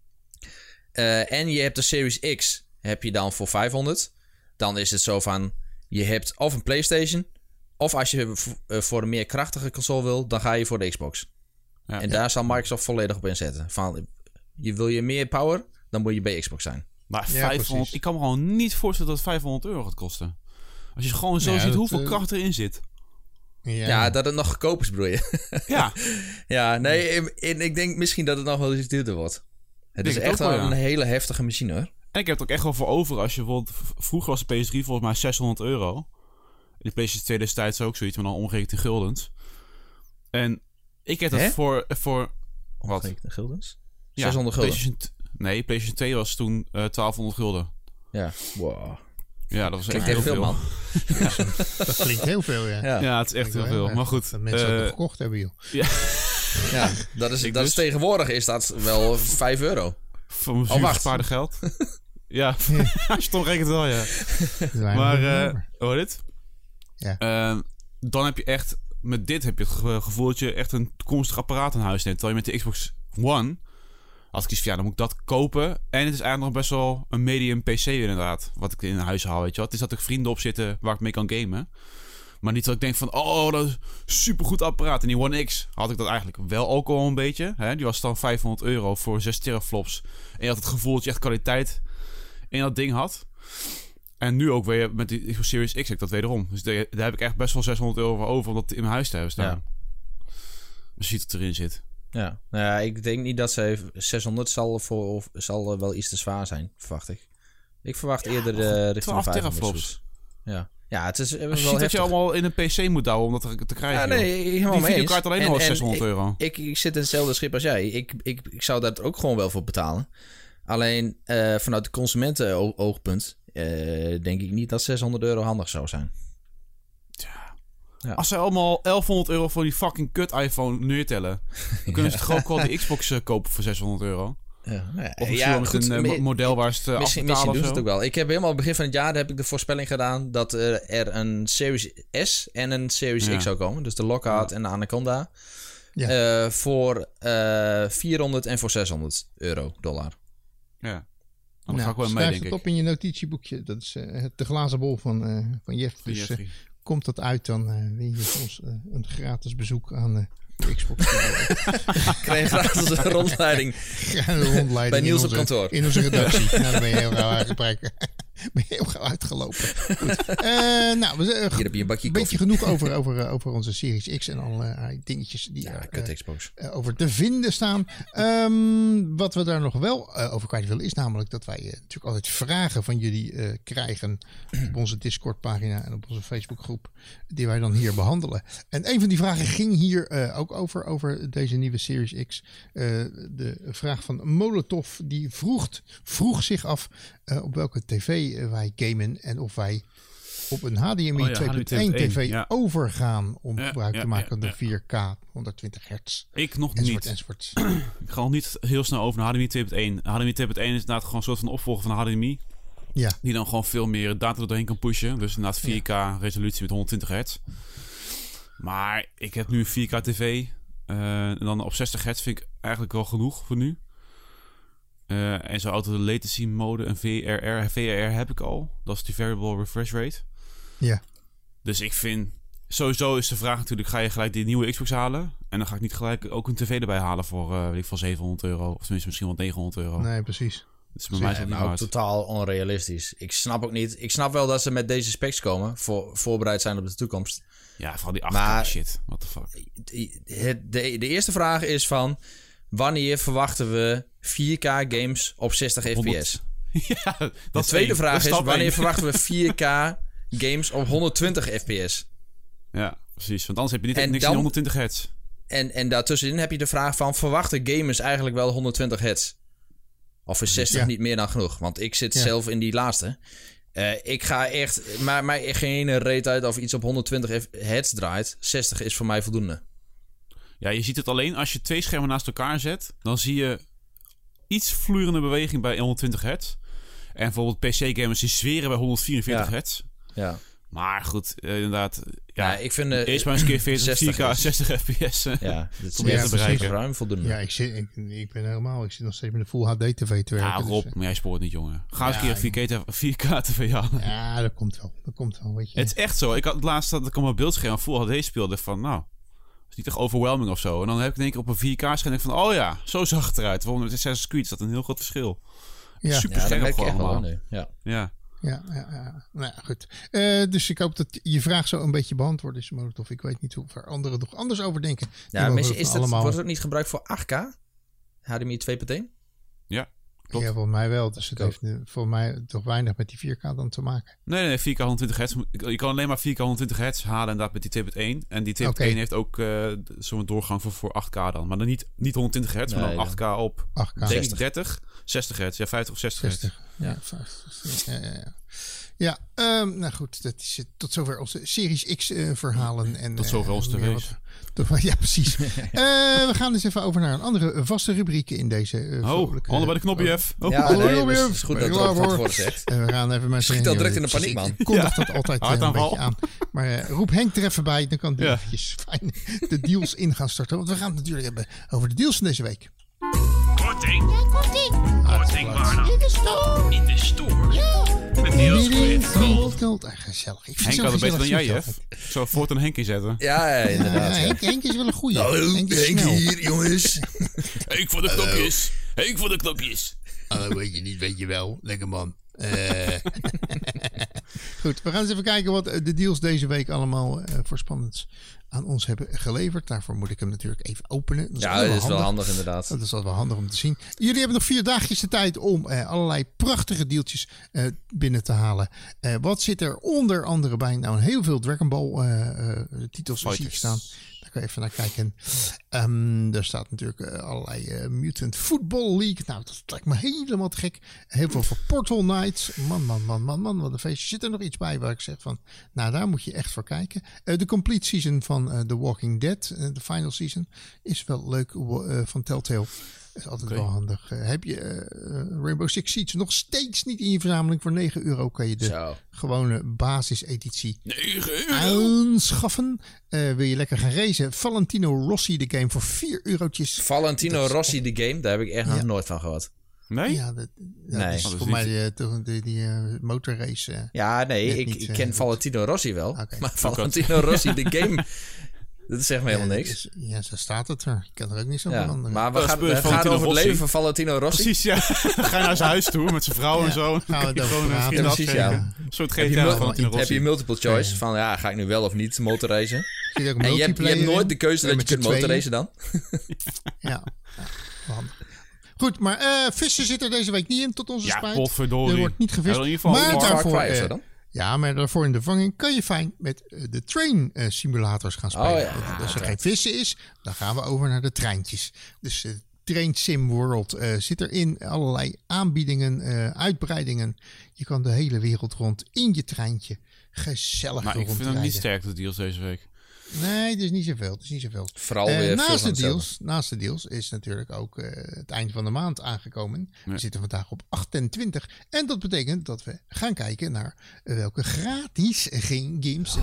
En je hebt de Series X heb je dan voor 500. Dan is het zo van, je hebt of een PlayStation, of als je voor een meer krachtige console wil, dan ga je voor de Xbox. Ja, en daar zal Microsoft volledig op inzetten. Van, wil je meer power, dan moet je bij Xbox zijn. Maar 500, ik kan me gewoon niet voorstellen dat het €500 gaat kosten. Als je gewoon zo ziet hoeveel kracht erin zit. Ja, dat het nog goedkoop is, broer je. Ja. Ja, nee, ik denk misschien dat het nog wel eens duurder wordt. Het is echt wel een hele heftige machine, hoor. En ik heb het ook echt wel voor over als je bijvoorbeeld... Vroeger was de PS3 volgens mij €600. De PlayStation 2 destijds ook zoiets, maar dan omgerekend in guldens. En ik heb dat voor wat? Omgerekend in guldens? Ja, 600 gulden? PlayStation 2 was toen $1200. Ja, wow. Ja, dat was klinkt echt heel veel. Man. Dat klinkt heel veel, ja, het is echt heel veel. Maar goed. Dat mensen dat gekocht hebben, joh. Ja, dat is tegenwoordig is dat wel €5. Voor mijn zuur gespaarde geld. Ja, als je het omrekent wel, ja. Maar, hoor dit? Ja. Dan heb je echt, met dit heb je het gevoel dat je echt een toekomstig apparaat in huis neemt. Terwijl je met de Xbox One, als ik kies van ja, dan moet ik dat kopen. En het is eigenlijk nog best wel een medium PC inderdaad, wat ik in huis haal, weet je wel. Het is dat er vrienden op zitten waar ik mee kan gamen. Maar niet dat ik denk van, oh, dat is een supergoed apparaat. En die One X had ik dat eigenlijk wel ook al een beetje. Hè? Die was dan €500 voor 6 teraflops. En je had het gevoel dat je echt kwaliteit in dat ding had. En nu ook weer met die Series X heb ik dat wederom. Dus daar heb ik echt best wel €600 voor over om dat in mijn huis te hebben staan. Ja. Dus je ziet het erin zit. Ja, nou ja, ik denk niet dat ze 600 zal wel iets te zwaar zijn, verwacht ik. Ik verwacht eerder richting 12 teraflops. Ja, het is wel als je ziet dat je allemaal in een PC moet douwen om dat te krijgen. Ja, nee, helemaal die videokaart alleen al €600. Ik zit in hetzelfde schip als jij. Ik zou daar ook gewoon wel voor betalen. Alleen vanuit de consumenten-oogpunt denk ik niet dat €600 handig zou zijn. Ja. Als zij allemaal €1100 voor die fucking kut iPhone neertellen, dan kunnen ze toch ook wel de Xbox kopen voor €600. Ja, nou ja, of misschien met een model waar ze het misschien doen ze het ook wel. Ik heb helemaal begin van het jaar heb ik de voorspelling gedaan dat er een Series S en een Series X zou komen. Dus de Lockhart en de Anaconda. Ja. Voor $400 en voor $600. Ja. Dan ga ik wel mee, denk ik. Het op in je notitieboekje. Dat is de glazen bol van Jeff. Dus komt dat uit, dan win je ons een gratis bezoek aan Xbox. Krijg je gratis een rondleiding. Ja, een rondleiding bij Niels op kantoor. In onze redactie. Nou, dan ben je heel gauw aangespreken. ben je heel gauw uitgelopen. Goed. Hier heb je een bakje een beetje genoeg over onze Series X en alle dingetjes die Xbox. over te vinden staan. Wat we daar nog wel over kwijt willen is namelijk dat wij natuurlijk altijd vragen van jullie krijgen op onze Discord-pagina en op onze Facebookgroep die wij dan hier behandelen. En een van die vragen ging hier ook over deze nieuwe Series X. De vraag van Molotov die vroeg zich af op welke tv wij gamen en of wij op een HDMI 2.1 tv overgaan om gebruik te maken van de 4K 120 hertz. Ik nog niet. Enzovoort. Ik ga al niet heel snel over naar HDMI 2.1. HDMI 2.1 is inderdaad gewoon een soort van opvolger van HDMI. Ja. Die dan gewoon veel meer data doorheen kan pushen. Dus inderdaad 4K resolutie met 120 hertz. Maar ik heb nu een 4K tv. En dan op 60 hertz vind ik eigenlijk wel genoeg voor nu. En zo auto de latency mode en VRR heb ik al. Dat is die variable refresh rate. Ja. Dus ik vind... Sowieso is de vraag natuurlijk, ga je gelijk die nieuwe Xbox halen? En dan ga ik niet gelijk ook een tv erbij halen voor, weet ik veel, €700. Of tenminste misschien wel €900. Nee, precies. Dus bij mij is dat niet ook waard. totaal onrealistisch. Ik snap ook niet. Ik snap wel dat ze met deze specs komen. Voorbereid zijn op de toekomst. Ja, vooral die 8K shit. What the fuck. De eerste vraag is van... Wanneer verwachten we 4K games op 60 fps? Ja, De dat tweede vraag is... Wanneer één. verwachten we 4K games op 120 fps? Ja, precies. Want anders heb je niet En niks dan- in 120 hertz. En daartussenin heb je de vraag van... Verwachten gamers eigenlijk wel 120 hertz? Of is 60 niet meer dan genoeg? Want ik zit zelf in die laatste. Ik ga echt... Maar mij geen reet uit of iets op 120 hertz draait. 60 is voor mij voldoende. Ja, je ziet het alleen als je 2 schermen naast elkaar zet. Dan zie je iets vloeiende beweging bij 120 hertz. En bijvoorbeeld PC-gamers die zweren bij 144 hertz. Ja. Maar goed, inderdaad. Ja, ik vind... eerst maar eens een keer 40, 4K, 60 fps. Ja, dit Kom je te bereiken. ruim voldoende. Ja, ik ben helemaal... Ik zit nog steeds met een Full HD TV te werken. Ja, Rob, dus, maar jij spoort niet, jongen. Ga eens een keer 4K TV halen. ja, dat komt wel. Weet je. Het is echt zo. Ik had het laatst dat ik op mijn beeldscherm Full HD speelde van, nou, het is niet echt overwhelming of zo. En dan heb ik in één keer op een 4K-scherm van, oh ja, zo zag het eruit. Bijvoorbeeld met Assassin's Creed is dat een heel groot verschil. Ja. Super Ja, dat scherp merk je gewoon echt wel allemaal. nu. Ja. Ja. Ja. Nou ja, goed. Dus ik hoop dat je vraag zo een beetje beantwoord is, Molotov. Ik weet niet hoe ver anderen nog anders over denken. Ja, Die wordt het ook niet gebruikt voor 8K? HDMI 2.1? Ja, klopt. Ja, volgens mij wel. Dus het heeft voor mij toch weinig met die 4K dan te maken. Nee, 4K 120 hertz. Je kan alleen maar 4K 120 hertz halen inderdaad met die 2.1. En die 2.1 heeft ook zo'n doorgang voor 8K dan. Maar dan niet 120 hertz, maar dan 8K op 8K. denk ik 60 hertz. Ja, 50 of 60 hertz. 60. Ja, 50. Ja. Ja, nou goed, dat is tot zover onze Series X verhalen. En, Tot zover onze tv's. Ja, precies. We gaan dus even over naar een andere vaste rubriek in deze handen bij de knopje, Jeff. Het is goed dat het ook van tevoren zegt. We gaan even met Schiet al direct in de paniek, man. Ik kondig dat altijd een Hartaanval. beetje aan. Maar roep Henk er even bij, dan kan hij eventjes fijn de deals in gaan starten. Want we gaan het natuurlijk hebben over de deals van deze week. Korting? Korting waar dan? In de store? Ja. Met deals Gold. Gezellig. Ik vind Henk het had het beter dan jij, Jeff. Jeff. Ik zou voortaan Henk inzetten. Ja, inderdaad. Henk is wel een goeie. Henk hier, jongens. Henk voor de knopjes. Henk voor de knopjes. Weet je niet, weet je wel. Lekker man. Goed, we gaan eens even kijken wat de deals deze week allemaal voor spannends aan ons hebben geleverd. Daarvoor moet ik hem natuurlijk even openen. Dat is wel handig inderdaad. Dat is wel handig om te zien. Jullie hebben nog 4 dagjes de tijd om allerlei prachtige deeltjes binnen te halen. Wat zit er onder andere bij? Nou, heel veel Dragon Ball titels zie ik staan. Daar kan je even naar kijken. Er staat natuurlijk allerlei Mutant Football League. Nou, dat lijkt me helemaal te gek. Heel veel voor Portal Knights. Man. Wat een feestje. Zit er nog iets bij waar ik zeg van... Nou, daar moet je echt voor kijken. De complete season van The Walking Dead. De final season. Is wel leuk van Telltale. Is altijd wel handig. Heb je Rainbow Six Siege nog steeds niet in je verzameling? Voor €9 kan je de gewone basiseditie aanschaffen. Wil je lekker gaan racen? Valentino Rossi de game voor €4. Valentino Rossi de game, daar heb ik echt nog nooit van gehad. Nee? Ja, dat Nee. is voor mij die motorrace. Ja, nee, net ik niet, ken goed. Valentino Rossi wel. Oké. Maar Valentino Rossi de game... Dat zegt me helemaal niks. Ja, zo staat het er. Je kan er ook niet zo veranderen. Maar we Dat is gaan Valentino over het Rossi. leven van Valentino Rossi. Precies, ja. Dan ga je naar zijn huis toe met zijn vrouw en zo. Gaan we het over Gewoon een praten. vrienden Precies, afgeven. ja. Een soort Heb je, GTA van Valentino heb Rossi. je multiple choice van ga ik nu wel of niet motorracen? Zit ook En je hebt multiplayer nooit in. de keuze dat je Met kunt z'n tweeën. motorracen dan? Ja, wel handig. Goed, maar vissen zit er deze week niet in tot onze Ja, spijt. potverdorie. Er wordt niet gevist. Ja, in ieder geval maar Far daarvoor, Cry of zo dan? ja, maar daarvoor in de vervanging kan je fijn met de train simulators gaan spelen. Oh ja. Als er geen vissen is, dan gaan we over naar de treintjes. Dus Train Sim World zit erin. Allerlei aanbiedingen, uitbreidingen. Je kan de hele wereld rond in je treintje gezellig Maar ik vind rondrijden. hem niet sterk, de deals deze week. Nee, het is niet zoveel. Het is niet zoveel. Vooral weer veel van hetzelfde. Naast de deals is natuurlijk ook het eind van de maand aangekomen. We zitten vandaag op 28. En dat betekent dat we gaan kijken naar welke gratis games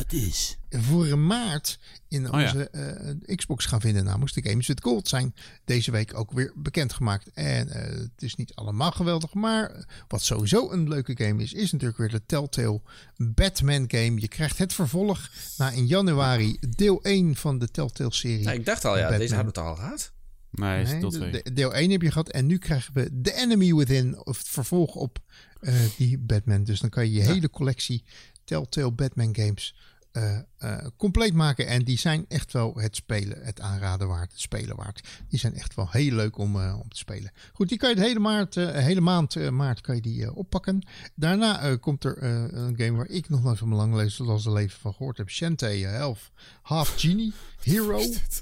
voor maart in onze Xbox gaan vinden. Namelijk de Games with Gold zijn deze week ook weer bekendgemaakt. En het is niet allemaal geweldig. Maar wat sowieso een leuke game is natuurlijk weer de Telltale Batman game. Je krijgt het vervolg na in januari deel 1 van de Telltale serie. Nou, ik dacht al, Batman. deze hebben we het al gehad. Nee, is tot Nee, 2. deel 1 heb je gehad. En nu krijgen we The Enemy Within. Of het vervolg op die Batman. Dus dan kan je hele collectie Telltale Batman games compleet maken. En die zijn echt wel het aanraden waard. Het spelen waard. Die zijn echt wel heel leuk om te spelen. Goed, die kan je de hele maand maart kan je die oppakken. Daarna komt er een game waar ik nog nooit van mijn lang leven van gehoord heb. Shantae Elf Half Genie Hero.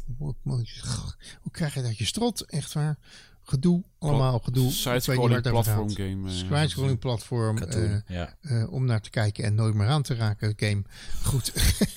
Hoe krijg je dat je strot? Echt waar. Gedoe, allemaal gedoe. Side-scrolling platform game. Side-scrolling platform. Om naar te kijken en nooit meer aan te raken game. Goed.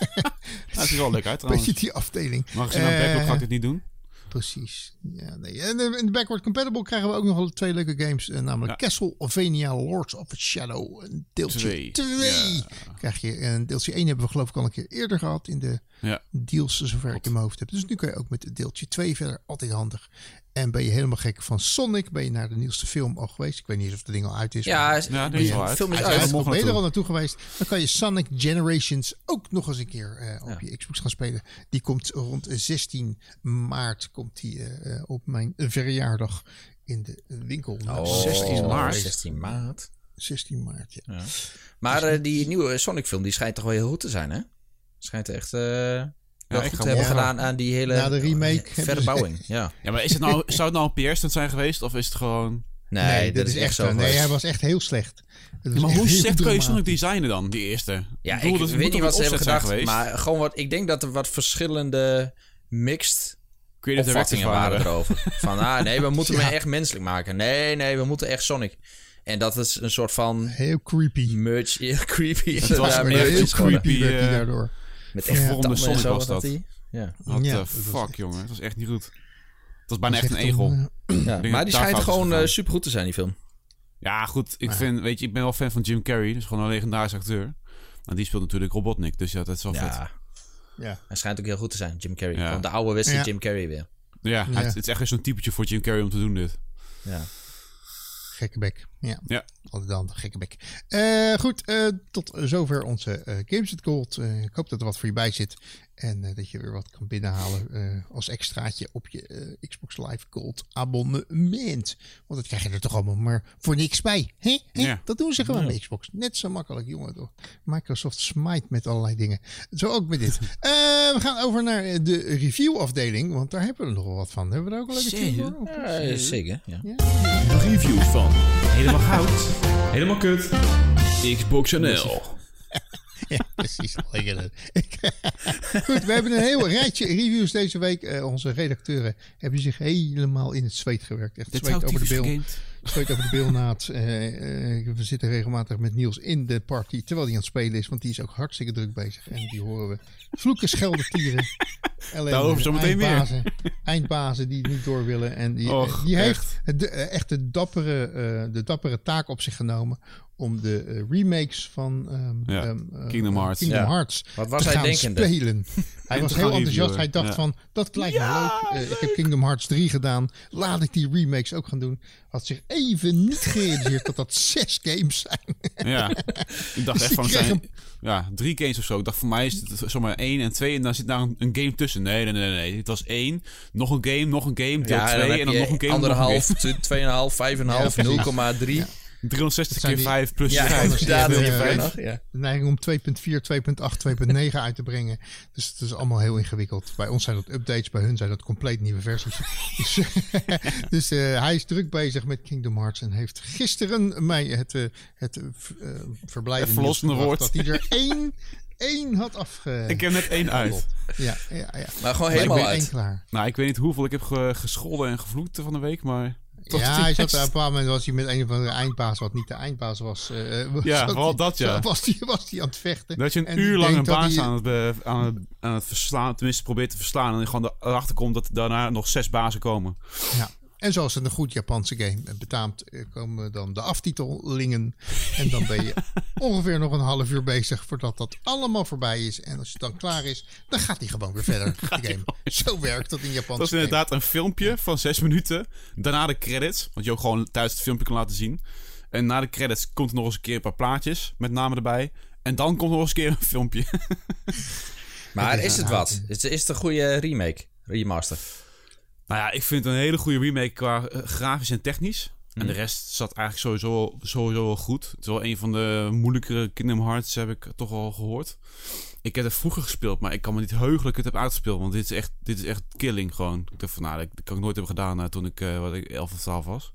Het ziet er wel leuk uit trouwens. Beetje die afdeling. Maar gezien aan backlog ga ik het niet doen. Precies. Ja, nee. En in de Backward Compatible krijgen we ook nog 2 leuke games. Namelijk Castlevania Lords of Shadow. Deeltje 2. Krijg je. En deeltje 1 hebben we geloof ik al een keer eerder gehad in de deals, zover ik in mijn hoofd heb. Dus nu kan je ook met deeltje 2 verder. Altijd handig. En ben je helemaal gek van Sonic? Ben je naar de nieuwste film al geweest? Ik weet niet eens of de ding al uit is. Ja, die is al uit. Film is Uit. uit. Ben je er al naartoe geweest? Dan kan je Sonic Generations ook nog eens een keer op je Xbox gaan spelen. Die komt rond 16 maart komt die, op mijn verjaardag in de winkel. 16 maart? 16 maart. 16 maart, ja. Maar die nieuwe Sonic film die schijnt toch wel heel goed te zijn, hè? Schijnt echt wel ik goed ga te hebben wel. gedaan aan die hele Na de remake verbouwing. Ja. Ja, maar zou het nou een PR-stunt zijn geweest? Of is het gewoon... Nee, dat is echt zo. Nee, hij was echt heel slecht. Ja, maar hoe slecht kun je Sonic designen dan, die eerste? Ja, bedoel, ik dat weet moet niet toch wat ze een hebben opzet gedacht. zijn geweest? Maar gewoon ik denk dat er wat verschillende mixed Creative opvattingen directors waren erover. Van, nee, we moeten hem echt menselijk maken. Nee, we moeten echt Sonic. En dat is een soort van heel creepy. merge. Heel creepy. Het was Ja, een merge heel is geworden. creepy, werd die daardoor. Met Ja. echt Vormde tanden en Sonic zo, was dat. hij. Ja. What Ja, the dat was fuck, echt- jongen. Het was echt niet goed. Het was bijna echt een echt egel. om, Ja, denk maar dat die daar schijnt fout is gewoon gegaan. supergoed te zijn, die film. Ja, goed. Ik ben wel fan van Jim Carrey. Dus gewoon een legendarische acteur. Maar die speelt natuurlijk Robotnik. Dus ja, dat is wel vet. Ja. Hij schijnt ook heel goed te zijn, Jim Carrey. Ja. Gewoon de oude Wesley Ja. Jim Carrey weer. Ja, het is echt zo'n typetje voor Jim Carrey om te doen dit. Ja. Gekke bek. Ja. Ja. Altijd dan gekke bek. Goed, tot zover onze Games with Gold. Ik hoop dat er wat voor je bij zit. En dat je weer wat kan binnenhalen als extraatje op je Xbox Live Gold abonnement. Want dat krijg je er toch allemaal maar voor niks bij. Hè? Ja. Dat doen ze gewoon bij Xbox. Net zo makkelijk, jongen toch. Microsoft smijt met allerlei dingen. Zo ook met dit. We gaan over naar de reviewafdeling. Want daar hebben we nog wel wat van. Hebben we daar ook een leuke tune voor? Zeker, ja. Reviews van helemaal goud, helemaal kut, Xbox NL. Ja, precies. Goed, we hebben een heel rijtje reviews deze week. Onze redacteuren hebben zich helemaal in het zweet gewerkt. Echt zweet over de bil. Zweet over de bilnaad. We zitten regelmatig met Niels in de party terwijl hij aan het spelen is. Want die is ook hartstikke druk bezig. En die horen we vloeken, schelden, tieren. Daarover zo meteen meer. Eindbazen die niet door willen. En die heeft echt de dappere taak op zich genomen om de remakes van Kingdom Hearts. Hearts Wat was te hij gaan denkende? spelen. Hij was heel enthousiast. Hij dacht van, dat lijkt me leuk. Ik heb Kingdom Hearts 3 gedaan. Laat ik die remakes ook gaan doen. Had zich even niet gerealiseerd dat 6 games zijn. Ja, ik dacht echt van zijn... Ja, 3 games of zo. Ik dacht, voor mij is het zomaar 1 en 2 en dan zit daar een game tussen. Nee. Het was 1, nog een game, deel 2 en dan nog een game. Anderhalf, 2,5, 5,5, 0,3. 360 keer 5 plus 5. Ja, de neiging om 2.4, 2.8, 2.9 uit te brengen. Dus het is allemaal heel ingewikkeld. Bij ons zijn dat updates, bij hun zijn dat compleet nieuwe versies. Dus hij is druk bezig met Kingdom Hearts en heeft gisteren mij het verblijdende verlossende woord dat hij er één had afge... Ik heb net 1 uit. Ja. Maar gewoon helemaal uit. Klaar. Nou, ik weet niet hoeveel ik heb gescholden en gevloekt van de week, maar... Hij zat op een bepaald moment was hij met een van de eindbaas, wat niet de eindbaas was. Vooral dat, ja. Was hij aan het vechten. Dat je een uur lang een baas aan het verslaan, tenminste probeert te verslaan. En gewoon erachter komt dat daarna nog 6 bazen komen. Ja. En zoals het een goed Japanse game betaamt, komen dan de aftitelingen. En dan ben je ongeveer nog een half uur bezig voordat dat allemaal voorbij is. En als het dan klaar is, dan gaat hij gewoon weer verder. De game. Zo werkt dat in Japanse Dat is inderdaad een filmpje van 6 minuten. Daarna de credits, want je ook gewoon thuis het filmpje kan laten zien. En na de credits komt er nog eens een keer een paar plaatjes met namen erbij. En dan komt er nog eens een keer een filmpje. Maar is het wat? Is het een goede remaster? Nou ja, ik vind het een hele goede remake qua grafisch en technisch. En de rest zat eigenlijk sowieso wel goed. Het is wel een van de moeilijkere Kingdom Hearts, heb ik toch al gehoord. Ik heb het vroeger gespeeld, maar ik kan me niet heugen dat ik het heb uitgespeeld. Want dit is echt killing gewoon. Ik dacht van, nou, dat kan ik nooit hebben gedaan toen ik 11 of 12 was.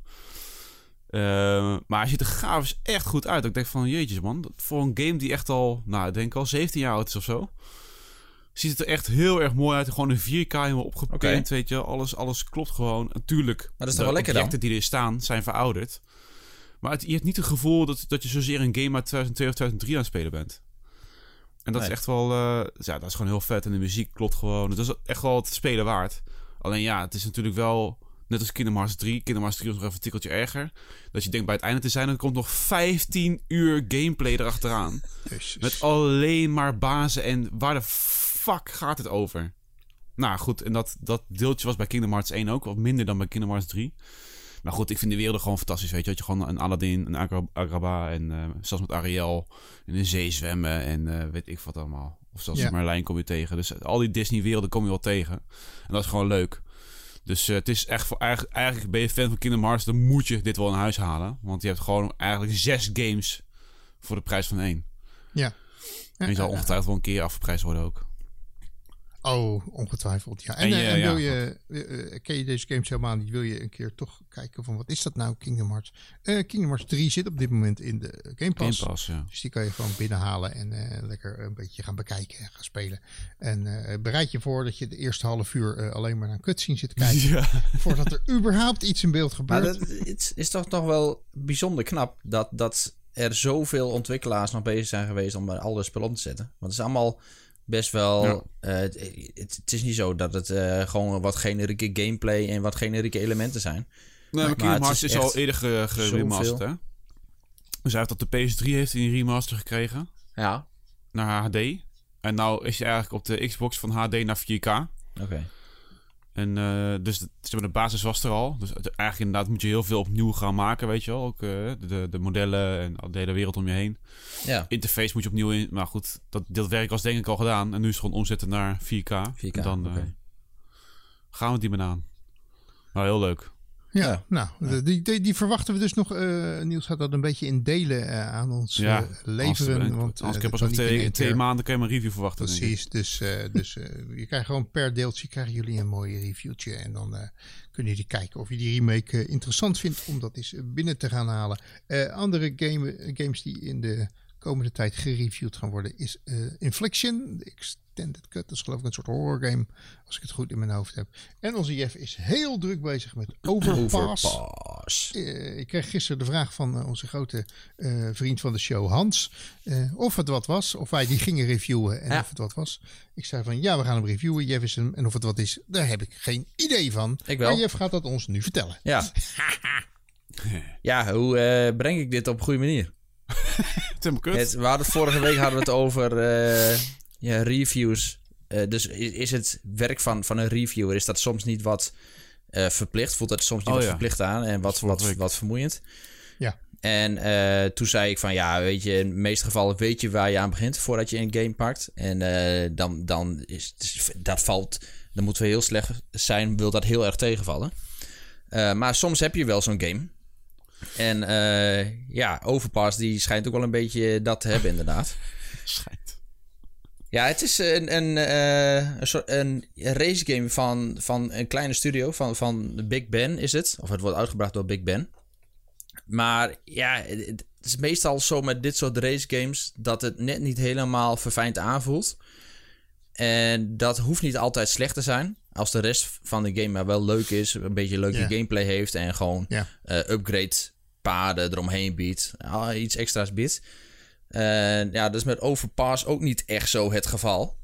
Maar hij ziet er grafisch echt goed uit. Ik denk van, jeetjes man. Voor een game die echt al, nou, ik denk al 17 jaar oud is of zo. Ziet het er echt heel erg mooi uit. Gewoon een 4K helemaal opgepaint, weet je. Alles klopt gewoon. Natuurlijk, maar dat is toch wel lekker dan? De objecten die er staan, zijn verouderd. Maar je hebt niet het gevoel dat je zozeer een game uit 2002 of 2003 aan het spelen bent. En dat is echt wel... dat is gewoon heel vet. En de muziek klopt gewoon. Dat is echt wel het spelen waard. Alleen ja, het is natuurlijk wel... Net als Kingdom Hearts 3. Kingdom Hearts 3 is nog even een tikkeltje erger. Dat je denkt bij het einde te zijn... dan komt nog 15 uur gameplay erachteraan. Met alleen maar bazen. En waar de fuck gaat het over? Nou goed, en dat deeltje was bij Kingdom Hearts 1 ook. Wat minder dan bij Kingdom Hearts 3. Maar goed, ik vind de werelden gewoon fantastisch, weet je. Dat je gewoon een Aladdin, een Agrabah en zelfs met Ariel in de zee zwemmen en weet ik wat allemaal. Of zelfs Merlijn kom je tegen. Dus al die Disney-werelden kom je wel tegen. En dat is gewoon leuk. Dus het is echt voor eigenlijk ben je fan van Kingdom Hearts, dan moet je dit wel in huis halen. Want je hebt gewoon eigenlijk 6 games voor de prijs van 1. Ja. En je zal ongetwijfeld wel een keer afgeprijsd worden ook. Oh, ongetwijfeld. Ja. En wil je, ken je deze games helemaal niet? Wil je een keer toch kijken van wat is dat nou, Kingdom Hearts? Kingdom Hearts 3 zit op dit moment in de Game Pass. Ja. Dus die kan je gewoon binnenhalen en lekker een beetje gaan bekijken en gaan spelen. En bereid je voor dat je de eerste half uur alleen maar naar een cutscene zit te kijken. Voordat er überhaupt iets in beeld gebeurt. Maar het is toch nog wel bijzonder knap dat er zoveel ontwikkelaars nog bezig zijn geweest om alle spullen om te zetten. Want het is allemaal... best wel... Ja. Het is niet zo dat het gewoon wat generieke gameplay en wat generieke elementen zijn. Nee, maar Kingdom Hearts is al eerder geremasterd, hè? Dus hij heeft op de PS3 heeft hij een remaster gekregen. Ja. Naar HD. En nou is hij eigenlijk op de Xbox van HD naar 4K. Oké. En dus de basis was er al. Dus eigenlijk inderdaad moet je heel veel opnieuw gaan maken, weet je wel. Ook de modellen en de hele wereld om je heen. Ja. Interface moet je opnieuw in. Maar goed, dat werk was denk ik al gedaan. En nu is het gewoon omzetten naar 4K. En dan gaan we die maar aan. Nou, heel leuk. Ja, nou, die verwachten we dus nog. Niels gaat dat een beetje in delen aan ons leveren. Want als ik heb pas over 2 maanden kan je een review verwachten. Precies, dus je krijgt gewoon per deeltje krijgen jullie een mooi reviewtje. En dan kunnen jullie kijken of je die remake interessant vindt om dat eens binnen te gaan halen. Andere games die in de komende tijd gereviewd gaan worden is Infliction, de Extended Cut. Dat is geloof ik een soort horror game, als ik het goed in mijn hoofd heb. En onze Jeff is heel druk bezig met Overpass. Ik kreeg gisteren de vraag van onze grote vriend van de show, Hans, of het wat was, of wij die gingen reviewen en of het wat was. Ik zei van, ja, we gaan hem reviewen. Jeff is hem, en of het wat is, daar heb ik geen idee van. Ik wel. Maar Jeff gaat dat ons nu vertellen. Ja. Ja, hoe breng ik dit op een goede manier? Het is helemaal kut. We hadden vorige week het over reviews. Dus is het werk van een reviewer, is dat soms niet wat verplicht? Voelt dat soms niet wat verplicht aan en wat vermoeiend? Ja. En toen zei ik van weet je, in de meeste gevallen weet je waar je aan begint voordat je een game pakt. En dan moeten we heel slecht zijn, wil dat heel erg tegenvallen. Maar soms heb je wel zo'n game. En Overpass die schijnt ook wel een beetje dat te hebben inderdaad. Schijnt. Ja, het is een racegame van een kleine studio, van Big Ben is het. Of het wordt uitgebracht door Big Ben. Maar het is meestal zo met dit soort racegames dat het net niet helemaal verfijnd aanvoelt. En dat hoeft niet altijd slecht te zijn. Als de rest van de game maar wel leuk is, een beetje leuke gameplay heeft en gewoon upgrade paden eromheen biedt, iets extra's biedt. Dat is met Overpass ook niet echt zo het geval.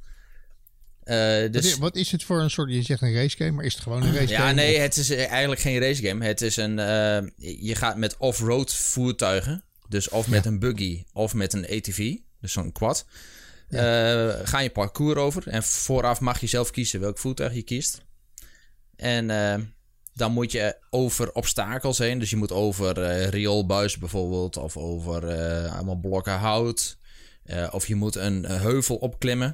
Dus... Wat is het voor een soort, je zegt een racegame, maar is het gewoon een racegame? Ja, nee, het is eigenlijk geen racegame. Het is je gaat met off-road voertuigen, dus of met een buggy of met een ATV, dus zo'n quad. Ga je parcours over en vooraf mag je zelf kiezen welk voertuig je kiest. En dan moet je over obstakels heen. Dus je moet over rioolbuizen bijvoorbeeld, of over allemaal blokken hout. Of je moet een heuvel opklimmen.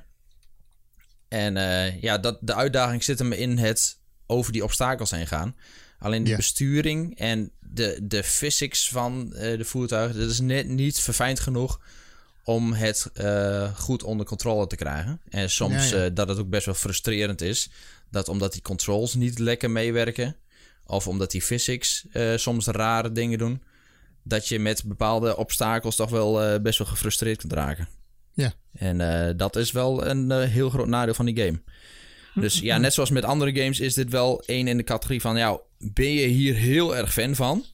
En de uitdaging zit hem in het over die obstakels heen gaan. Alleen de besturing en de physics van de voertuigen, dat is net niet verfijnd genoeg om het goed onder controle te krijgen. En soms dat het ook best wel frustrerend is. Dat omdat die controls niet lekker meewerken, of omdat die physics soms rare dingen doen, dat je met bepaalde obstakels toch wel best wel gefrustreerd kunt raken. Ja. En dat is wel een heel groot nadeel van die game. Dus net zoals met andere games is dit wel één in de categorie van, ben je hier heel erg fan van?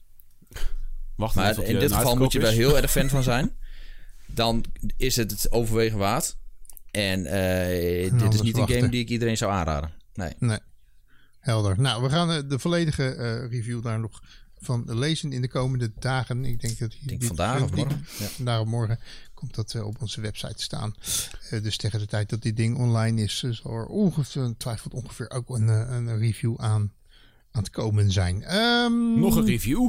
Maar in dit geval moet je wel heel erg fan van zijn. Dan is het overwegen waard. En dit is niet een game die ik iedereen zou aanraden. Nee. Helder. Nou, we gaan de volledige review daar nog van lezen in de komende dagen. Ik denk dat vandaag of morgen. Vandaag of morgen komt dat op onze website te staan. Dus tegen de tijd dat dit ding online is, zal er ongeveer ook een review aan het komen zijn. Nog een review?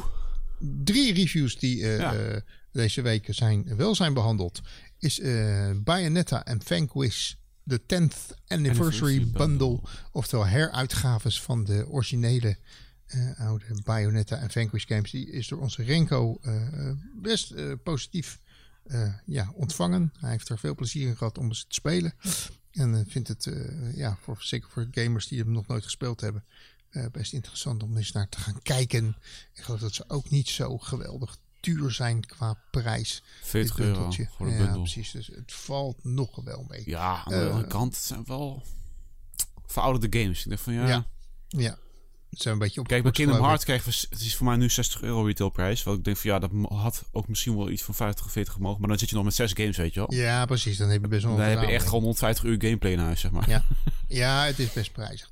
3 reviews die deze week zijn behandeld. Is Bayonetta en Vanquish de 10th Anniversary Bundle. Oftewel heruitgaves van de originele oude Bayonetta en Vanquish games. Die is door onze Renko best positief ontvangen. Hij heeft er veel plezier in gehad om ze te spelen. En vindt het zeker voor gamers die hem nog nooit gespeeld hebben, best interessant om eens naar te gaan kijken. Ik geloof dat ze ook niet zo geweldig duur zijn qua prijs. €40 voor de bundel. Ja, precies. Dus het valt nog wel mee. Ja, aan de andere kant, het zijn wel verouderde games. Ik denk van ja. Het zijn een beetje op. Kijk, bij Kingdom Hearts krijgen we, het is voor mij nu €60 retailprijs. Wat ik denk van dat had ook misschien wel iets van 50, 40 mogen. Maar dan zit je nog met 6 games, weet je wel. Ja, precies. Dan heb je best wel. Dan heb je echt gewoon 150 uur gameplay in huis, zeg maar. Ja, het is best prijzig.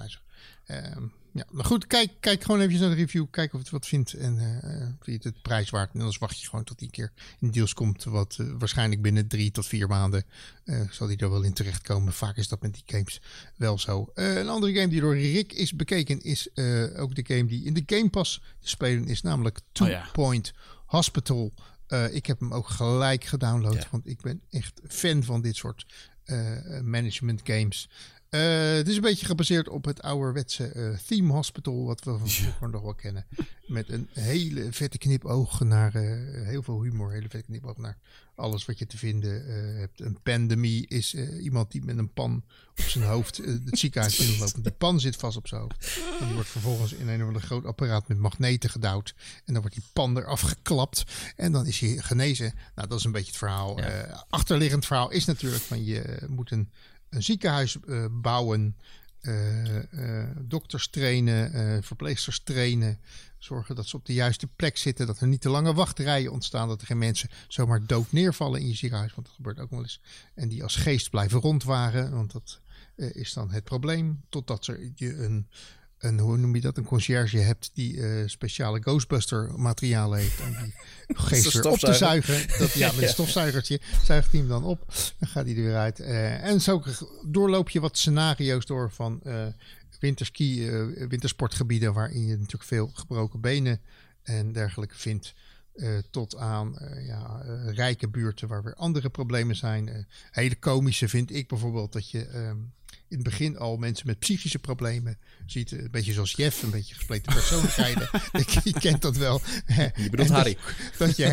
Maar goed, kijk gewoon even naar de review. Kijk of het wat vindt. En vind je het prijs waard. En anders wacht je gewoon tot die een keer in de deals komt. Wat waarschijnlijk binnen 3 tot 4 maanden zal die er wel in terechtkomen. Vaak is dat met die games wel zo. Een andere game die door Rick is bekeken is ook de game die in de Game Pass te spelen is. Namelijk Two Point Hospital. Ik heb hem ook gelijk gedownload. Want ik ben echt fan van dit soort management games. Het is een beetje gebaseerd op het ouderwetse Theme Hospital, wat we van vroeger nog wel kennen. Met een hele vette knipoog naar heel veel humor, hele vette knipoog naar alles wat je te vinden hebt. Een pandemie is iemand die met een pan op zijn hoofd het ziekenhuis binnenloopt. Die pan zit vast op zijn hoofd. En die wordt vervolgens in een of ander groot apparaat met magneten gedouwd. En dan wordt die pan eraf geklapt. En dan is hij genezen. Nou, dat is een beetje het verhaal. Achterliggend verhaal is natuurlijk van je moet een ziekenhuis bouwen, dokters trainen, verpleegsters trainen, zorgen dat ze op de juiste plek zitten, dat er niet te lange wachtrijen ontstaan, dat er geen mensen zomaar dood neervallen in je ziekenhuis, want dat gebeurt ook wel eens. En die als geest blijven rondwaren, want dat is dan het probleem, totdat je een hoe noem je dat, een conciërge hebt die speciale Ghostbuster materialen heeft om die geest op te zuigen. Met een stofzuigertje zuigt hij hem dan op. Dan gaat hij er weer uit. En zo doorloop je wat scenario's door van wintersportgebieden waarin je natuurlijk veel gebroken benen en dergelijke vindt. Tot aan rijke buurten waar weer andere problemen zijn. Hele komische vind ik bijvoorbeeld dat je in het begin al mensen met psychische problemen ziet. Een beetje zoals Jeff, een beetje gespleten persoonlijkheden. Je kent dat wel. Je bedoelt Harry. Dat je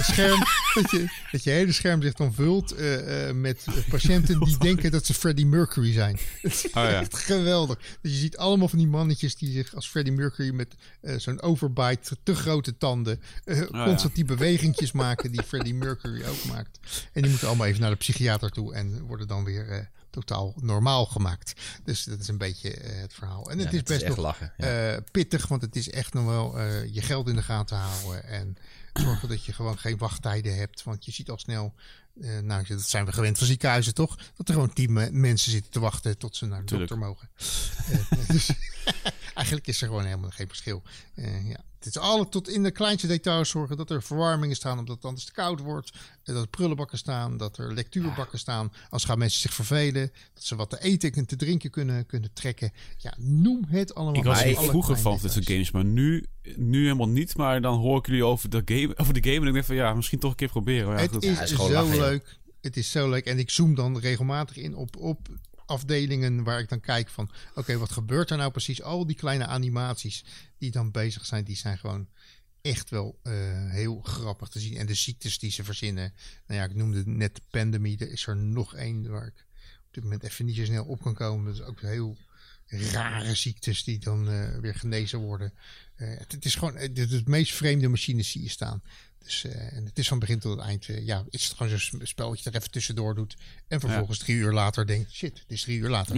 hele scherm zich dan vult met patiënten die denken dat ze Freddie Mercury zijn. Het is echt geweldig. Dus je ziet allemaal van die mannetjes die zich als Freddie Mercury met zo'n overbite, te grote tanden, constant die bewegingjes maken die Freddie Mercury ook maakt. En die moeten allemaal even naar de psychiater toe en worden dan weer totaal normaal gemaakt. Dus dat is een beetje het verhaal. En het is best nog lachen, pittig, want het is echt nog wel je geld in de gaten houden en zorgen dat je gewoon geen wachttijden hebt. Want je ziet al snel, dat zijn we gewend van ziekenhuizen toch, dat er gewoon 10 mensen zitten te wachten tot ze naar de dokter mogen. Dus eigenlijk is er gewoon helemaal geen verschil. Het is alle tot in de kleinste details zorgen dat er verwarmingen staan omdat het anders te koud wordt. Dat er prullenbakken staan, dat er lectuurbakken staan. Als gaan mensen zich vervelen, dat ze wat te eten en te drinken kunnen trekken. Ja, noem het allemaal. Ik was vroeger van dit soort games, maar nu helemaal niet. Maar dan hoor ik jullie over de game en ik denk van misschien toch een keer proberen. Het is zo leuk. Het is zo leuk. En ik zoom dan regelmatig in op afdelingen waar ik dan kijk van oké, wat gebeurt er nou precies? Al die kleine animaties die dan bezig zijn, die zijn gewoon echt wel heel grappig te zien. En de ziektes die ze verzinnen. Nou ja, ik noemde net de pandemie. Er is er nog één waar ik op dit moment even niet zo snel op kan komen. Dat is ook heel rare ziektes die dan weer genezen worden. Het is gewoon de meest vreemde machines zie je staan. Dus, en het is van begin tot het eind. Is het gewoon zo'n spelletje dat even tussendoor doet. En vervolgens 3 uur later denkt, shit, het is 3 uur later.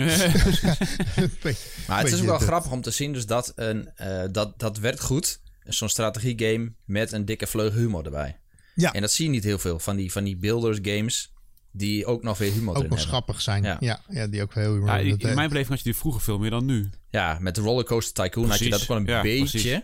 Maar het is ook wel grappig om te zien dus dat dat werkt goed. Zo'n strategiegame met een dikke vleug humor erbij. Ja. En dat zie je niet heel veel van die builders games die ook nog veel humor erin hebben. Ook wel grappig zijn. Ja, die ook veel humor hebben. In mijn beleving had je die vroeger veel meer dan nu. Ja, met de Rollercoaster Tycoon had je dat ook wel een beetje. Precies.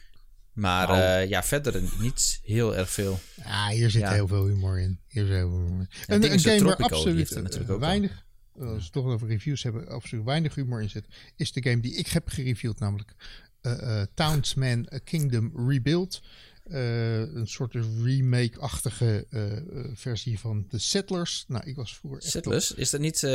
Maar verder niet heel erg veel. Ja, hier zit heel veel humor in. En een game waar absoluut weinig, als we toch over reviews hebben, absoluut weinig humor in zit, is de game die ik heb gereviewd, namelijk Townsman A Kingdom Rebuild. Een soort remake-achtige versie van The Settlers. Nou, ik was vroeger echt Settlers? Is dat niet...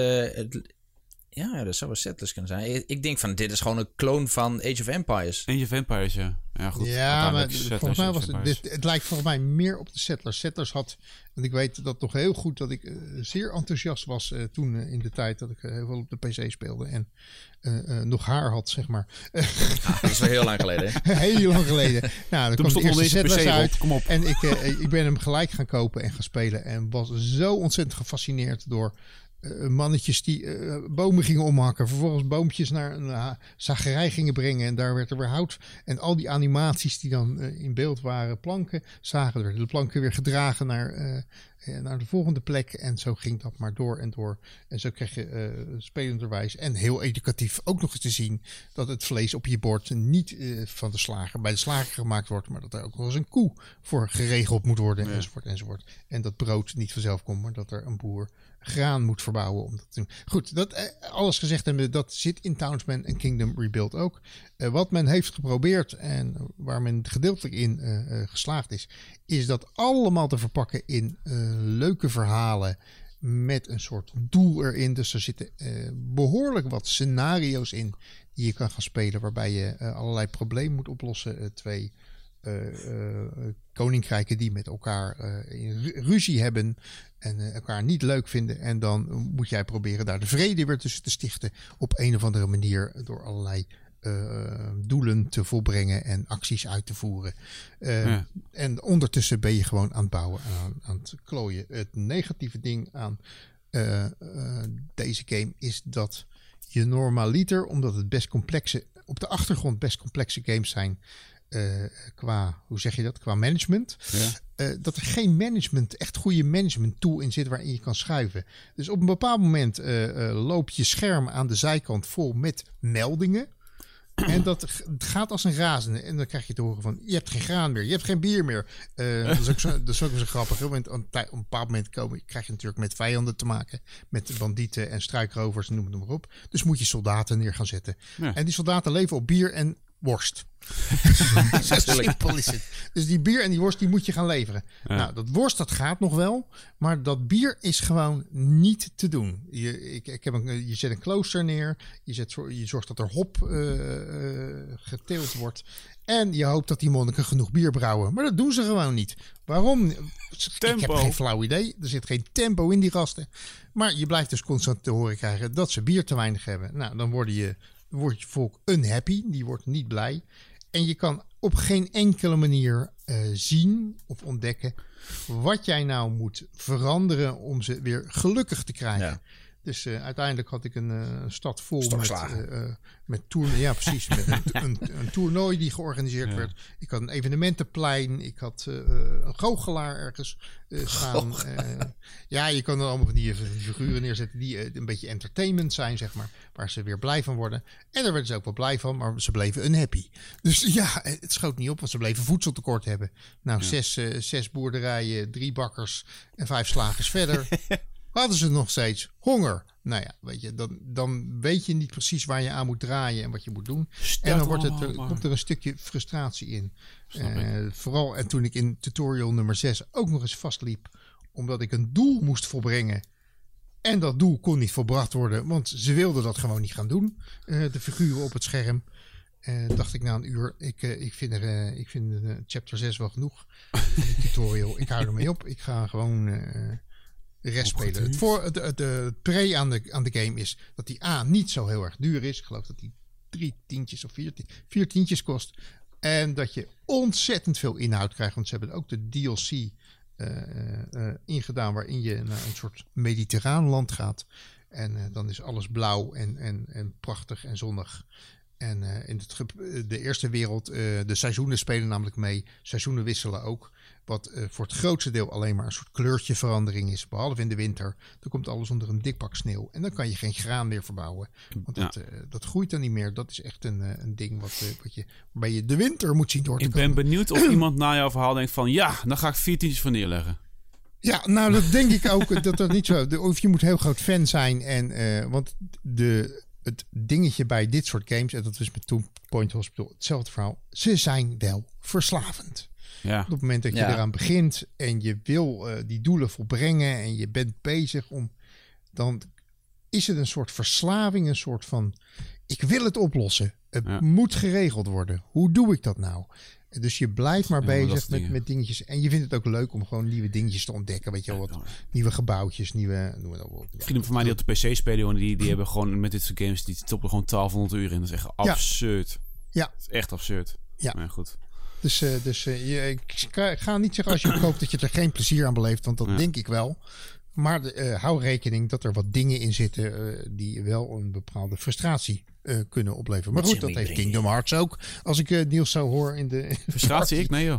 Ja, dat zou wel Settlers kunnen zijn. Ik denk van, dit is gewoon een clone van Age of Empires. Age of Empires, ja. Ja, goed. Ja, maar volgens mij was het lijkt volgens mij meer op de Settlers. Settlers had, want ik weet dat nog heel goed dat ik zeer enthousiast was toen in de tijd dat ik heel veel op de PC speelde en nog haar had, zeg maar. Dat is wel heel lang geleden. Heel lang geleden. Nou, dan kwam de eerste Settlers uit. Kom op. En ik ben hem gelijk gaan kopen en gaan spelen en was zo ontzettend gefascineerd door mannetjes die bomen gingen omhakken. Vervolgens boompjes naar een zagerij gingen brengen. En daar werd er weer hout. En al die animaties die dan in beeld waren. Planken zagen. Er werden de planken weer gedragen naar de volgende plek. En zo ging dat maar door en door. En zo kreeg je spelenderwijs en heel educatief ook nog eens te zien dat het vlees op je bord niet van de slager bij de slager gemaakt wordt. Maar dat er ook wel eens een koe voor geregeld moet worden. Enzovoort enzovoort. En dat brood niet vanzelf komt. Maar dat er een boer graan moet verbouwen om dat te doen. Goed, dat alles gezegd hebben, dat zit in Townsman en Kingdom Rebuild ook. Wat men heeft geprobeerd en waar men gedeeltelijk in geslaagd is dat allemaal te verpakken in leuke verhalen met een soort doel erin. Dus er zitten behoorlijk wat scenario's in die je kan gaan spelen, waarbij je allerlei problemen moet oplossen. 2 koninkrijken die met elkaar ruzie hebben en elkaar niet leuk vinden. En dan moet jij proberen daar de vrede weer tussen te stichten op een of andere manier door allerlei doelen te volbrengen en acties uit te voeren. En ondertussen ben je gewoon aan het bouwen, aan het klooien. Het negatieve ding aan deze game is dat je normaliter, omdat het best complexe, op de achtergrond best complexe games zijn, qua management. Ja. Dat er geen echt goede management tool in zit waarin je kan schuiven. Dus op een bepaald moment loopt je scherm aan de zijkant vol met meldingen. En dat gaat als een razende. En dan krijg je te horen van, je hebt geen graan meer. Je hebt geen bier meer. Dat is ook zo grappig. Hè? Want op een bepaald moment krijg je natuurlijk met vijanden te maken. Met bandieten en struikrovers, noem het maar op. Dus moet je soldaten neer gaan zetten. Ja. En die soldaten leven op bier en worst. Zo simpel is het. Dus die bier en die worst, die moet je gaan leveren. Ja. Nou, dat worst, dat gaat nog wel. Maar dat bier is gewoon niet te doen. Je zet een klooster neer. Je zorgt dat er hop geteeld wordt. En je hoopt dat die monniken genoeg bier brouwen. Maar dat doen ze gewoon niet. Waarom? Tempo. Ik heb geen flauw idee. Er zit geen tempo in die gasten. Maar je blijft dus constant te horen krijgen dat ze bier te weinig hebben. Nou, dan wordt je volk unhappy. Die wordt niet blij. En je kan op geen enkele manier zien of ontdekken wat jij nou moet veranderen om ze weer gelukkig te krijgen. Ja. Dus uiteindelijk had ik een stad vol met toernooien. Ja, precies. Met een toernooi die georganiseerd werd. Ik had een evenementenplein. Ik had een goochelaar ergens staan. Ja, je kan er allemaal van die figuren neerzetten die een beetje entertainment zijn, zeg maar. Waar ze weer blij van worden. En daar werden ze ook wel blij van, maar ze bleven unhappy. Dus ja, het schoot niet op, want ze bleven voedseltekort hebben. Nou, 6 boerderijen, 3 bakkers en 5 slagers verder. Hadden ze nog steeds honger. Nou ja, weet je, dan weet je niet precies waar je aan moet draaien en wat je moet doen. En dan komt er een stukje frustratie in. Vooral en toen ik in tutorial nummer 6 ook nog eens vastliep. Omdat ik een doel moest volbrengen. En dat doel kon niet volbracht worden. Want ze wilden dat gewoon niet gaan doen. De figuren op het scherm. Dacht ik na een uur, ik vind chapter 6 wel genoeg. Van die tutorial. Ik hou ermee op. Ik ga gewoon... de rest spelen. Het pre aan de game is dat die niet zo heel erg duur is. Ik geloof dat die 3 tientjes of 4 tientjes kost. En dat je ontzettend veel inhoud krijgt. Want ze hebben ook de DLC ingedaan waarin je naar een soort mediterraan land gaat. En dan is alles blauw en prachtig en zonnig. En in de eerste wereld, de seizoenen spelen namelijk mee. Seizoenen wisselen ook. Wat voor het grootste deel alleen maar een soort kleurtjeverandering is. Behalve in de winter. Dan komt alles onder een dik pak sneeuw. En dan kan je geen graan meer verbouwen. Want dat groeit dan niet meer. Dat is echt een ding waarbij je de winter moet zien door te komen. Ik ben benieuwd of iemand na jouw verhaal denkt van... Ja, dan ga ik 4 tientjes van neerleggen. Ja, nou dat denk ik ook. dat niet zo. Of je moet heel groot fan zijn. Want het dingetje bij dit soort games... en dat is met Two Point Hospital hetzelfde verhaal... ze zijn wel verslavend. Ja. Op het moment dat je eraan begint... en je wil die doelen volbrengen... en je bent bezig om... dan is het een soort verslaving... een soort van... ik wil het oplossen. Het moet geregeld worden. Hoe doe ik dat nou? Dus je blijft maar bezig met dingetjes. En je vindt het ook leuk om gewoon nieuwe dingetjes te ontdekken. Weet je wel, wat nieuwe gebouwtjes, Vrienden van mij die op de PC spelen, die hebben gewoon met dit soort games, die toppen gewoon 1200 uur in. Dat is echt absurd. Ja. Dat is echt absurd. Ja. Maar goed. Dus ik ga niet zeggen als je koopt dat je er geen plezier aan beleeft. Want dat denk ik wel. Maar hou rekening dat er wat dingen in zitten die wel een bepaalde frustratie kunnen opleveren. Maar goed, dat heeft Kingdom Hearts ook. Als ik Niels zo hoor in de... Frustratie? Ik? Nee joh.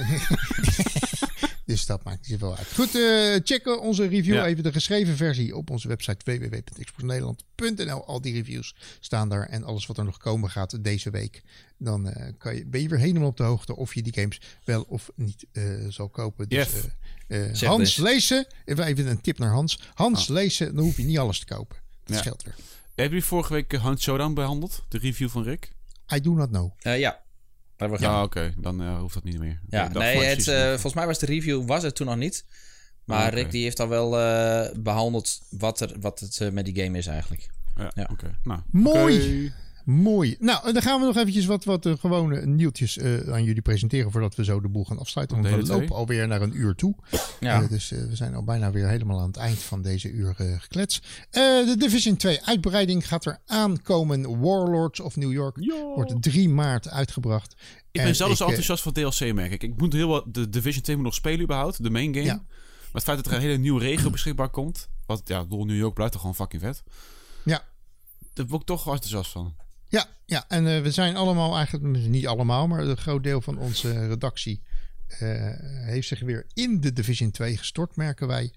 Dus dat maakt niet zoveel uit. Goed, checken onze review even de geschreven versie op onze website www.xboxnederland.nl. Al die reviews staan daar en alles wat er nog komen gaat deze week. Dan ben je weer helemaal op de hoogte of je die games wel of niet zal kopen. Dus, Hans, lezen. Even een tip naar Hans. Lezen, dan hoef je niet alles te kopen. Dat scheelt weer. Heb je vorige week Hunt Showdown behandeld? De review van Rick? I do not know. Ja. Oké. Dan hoeft dat niet meer. Ja, volgens mij was de review er toen nog niet. Maar Rick die heeft al wel behandeld wat het met die game is eigenlijk. Ja. Oké. Nou, Mooi. Nou, dan gaan we nog eventjes wat gewone nieuwtjes aan jullie presenteren voordat we zo de boel gaan afsluiten. Want we lopen alweer naar een uur toe. Ja. Dus we zijn al bijna weer helemaal aan het eind van deze uur geklets. De Division 2 uitbreiding gaat er aankomen. Warlords of New York wordt 3 maart uitgebracht. Ik ben zelfs enthousiast voor DLC, merk ik. Ik moet heel wat de Division 2 moet nog spelen überhaupt, de main game. Ja. Maar het feit dat er een hele nieuwe regio beschikbaar komt. Door New York blijft toch gewoon fucking vet. Ja. Daar word ik toch enthousiast van. Ja, en we zijn allemaal eigenlijk, niet allemaal, maar een groot deel van onze redactie heeft zich weer in de Division 2 gestort, merken wij.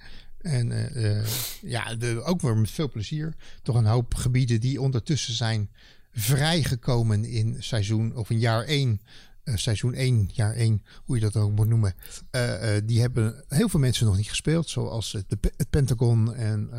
En ook weer met veel plezier. Toch een hoop gebieden die ondertussen zijn vrijgekomen in seizoen of in jaar 1. Seizoen 1, jaar 1, hoe je dat ook moet noemen. Die hebben heel veel mensen nog niet gespeeld. Zoals het Pentagon en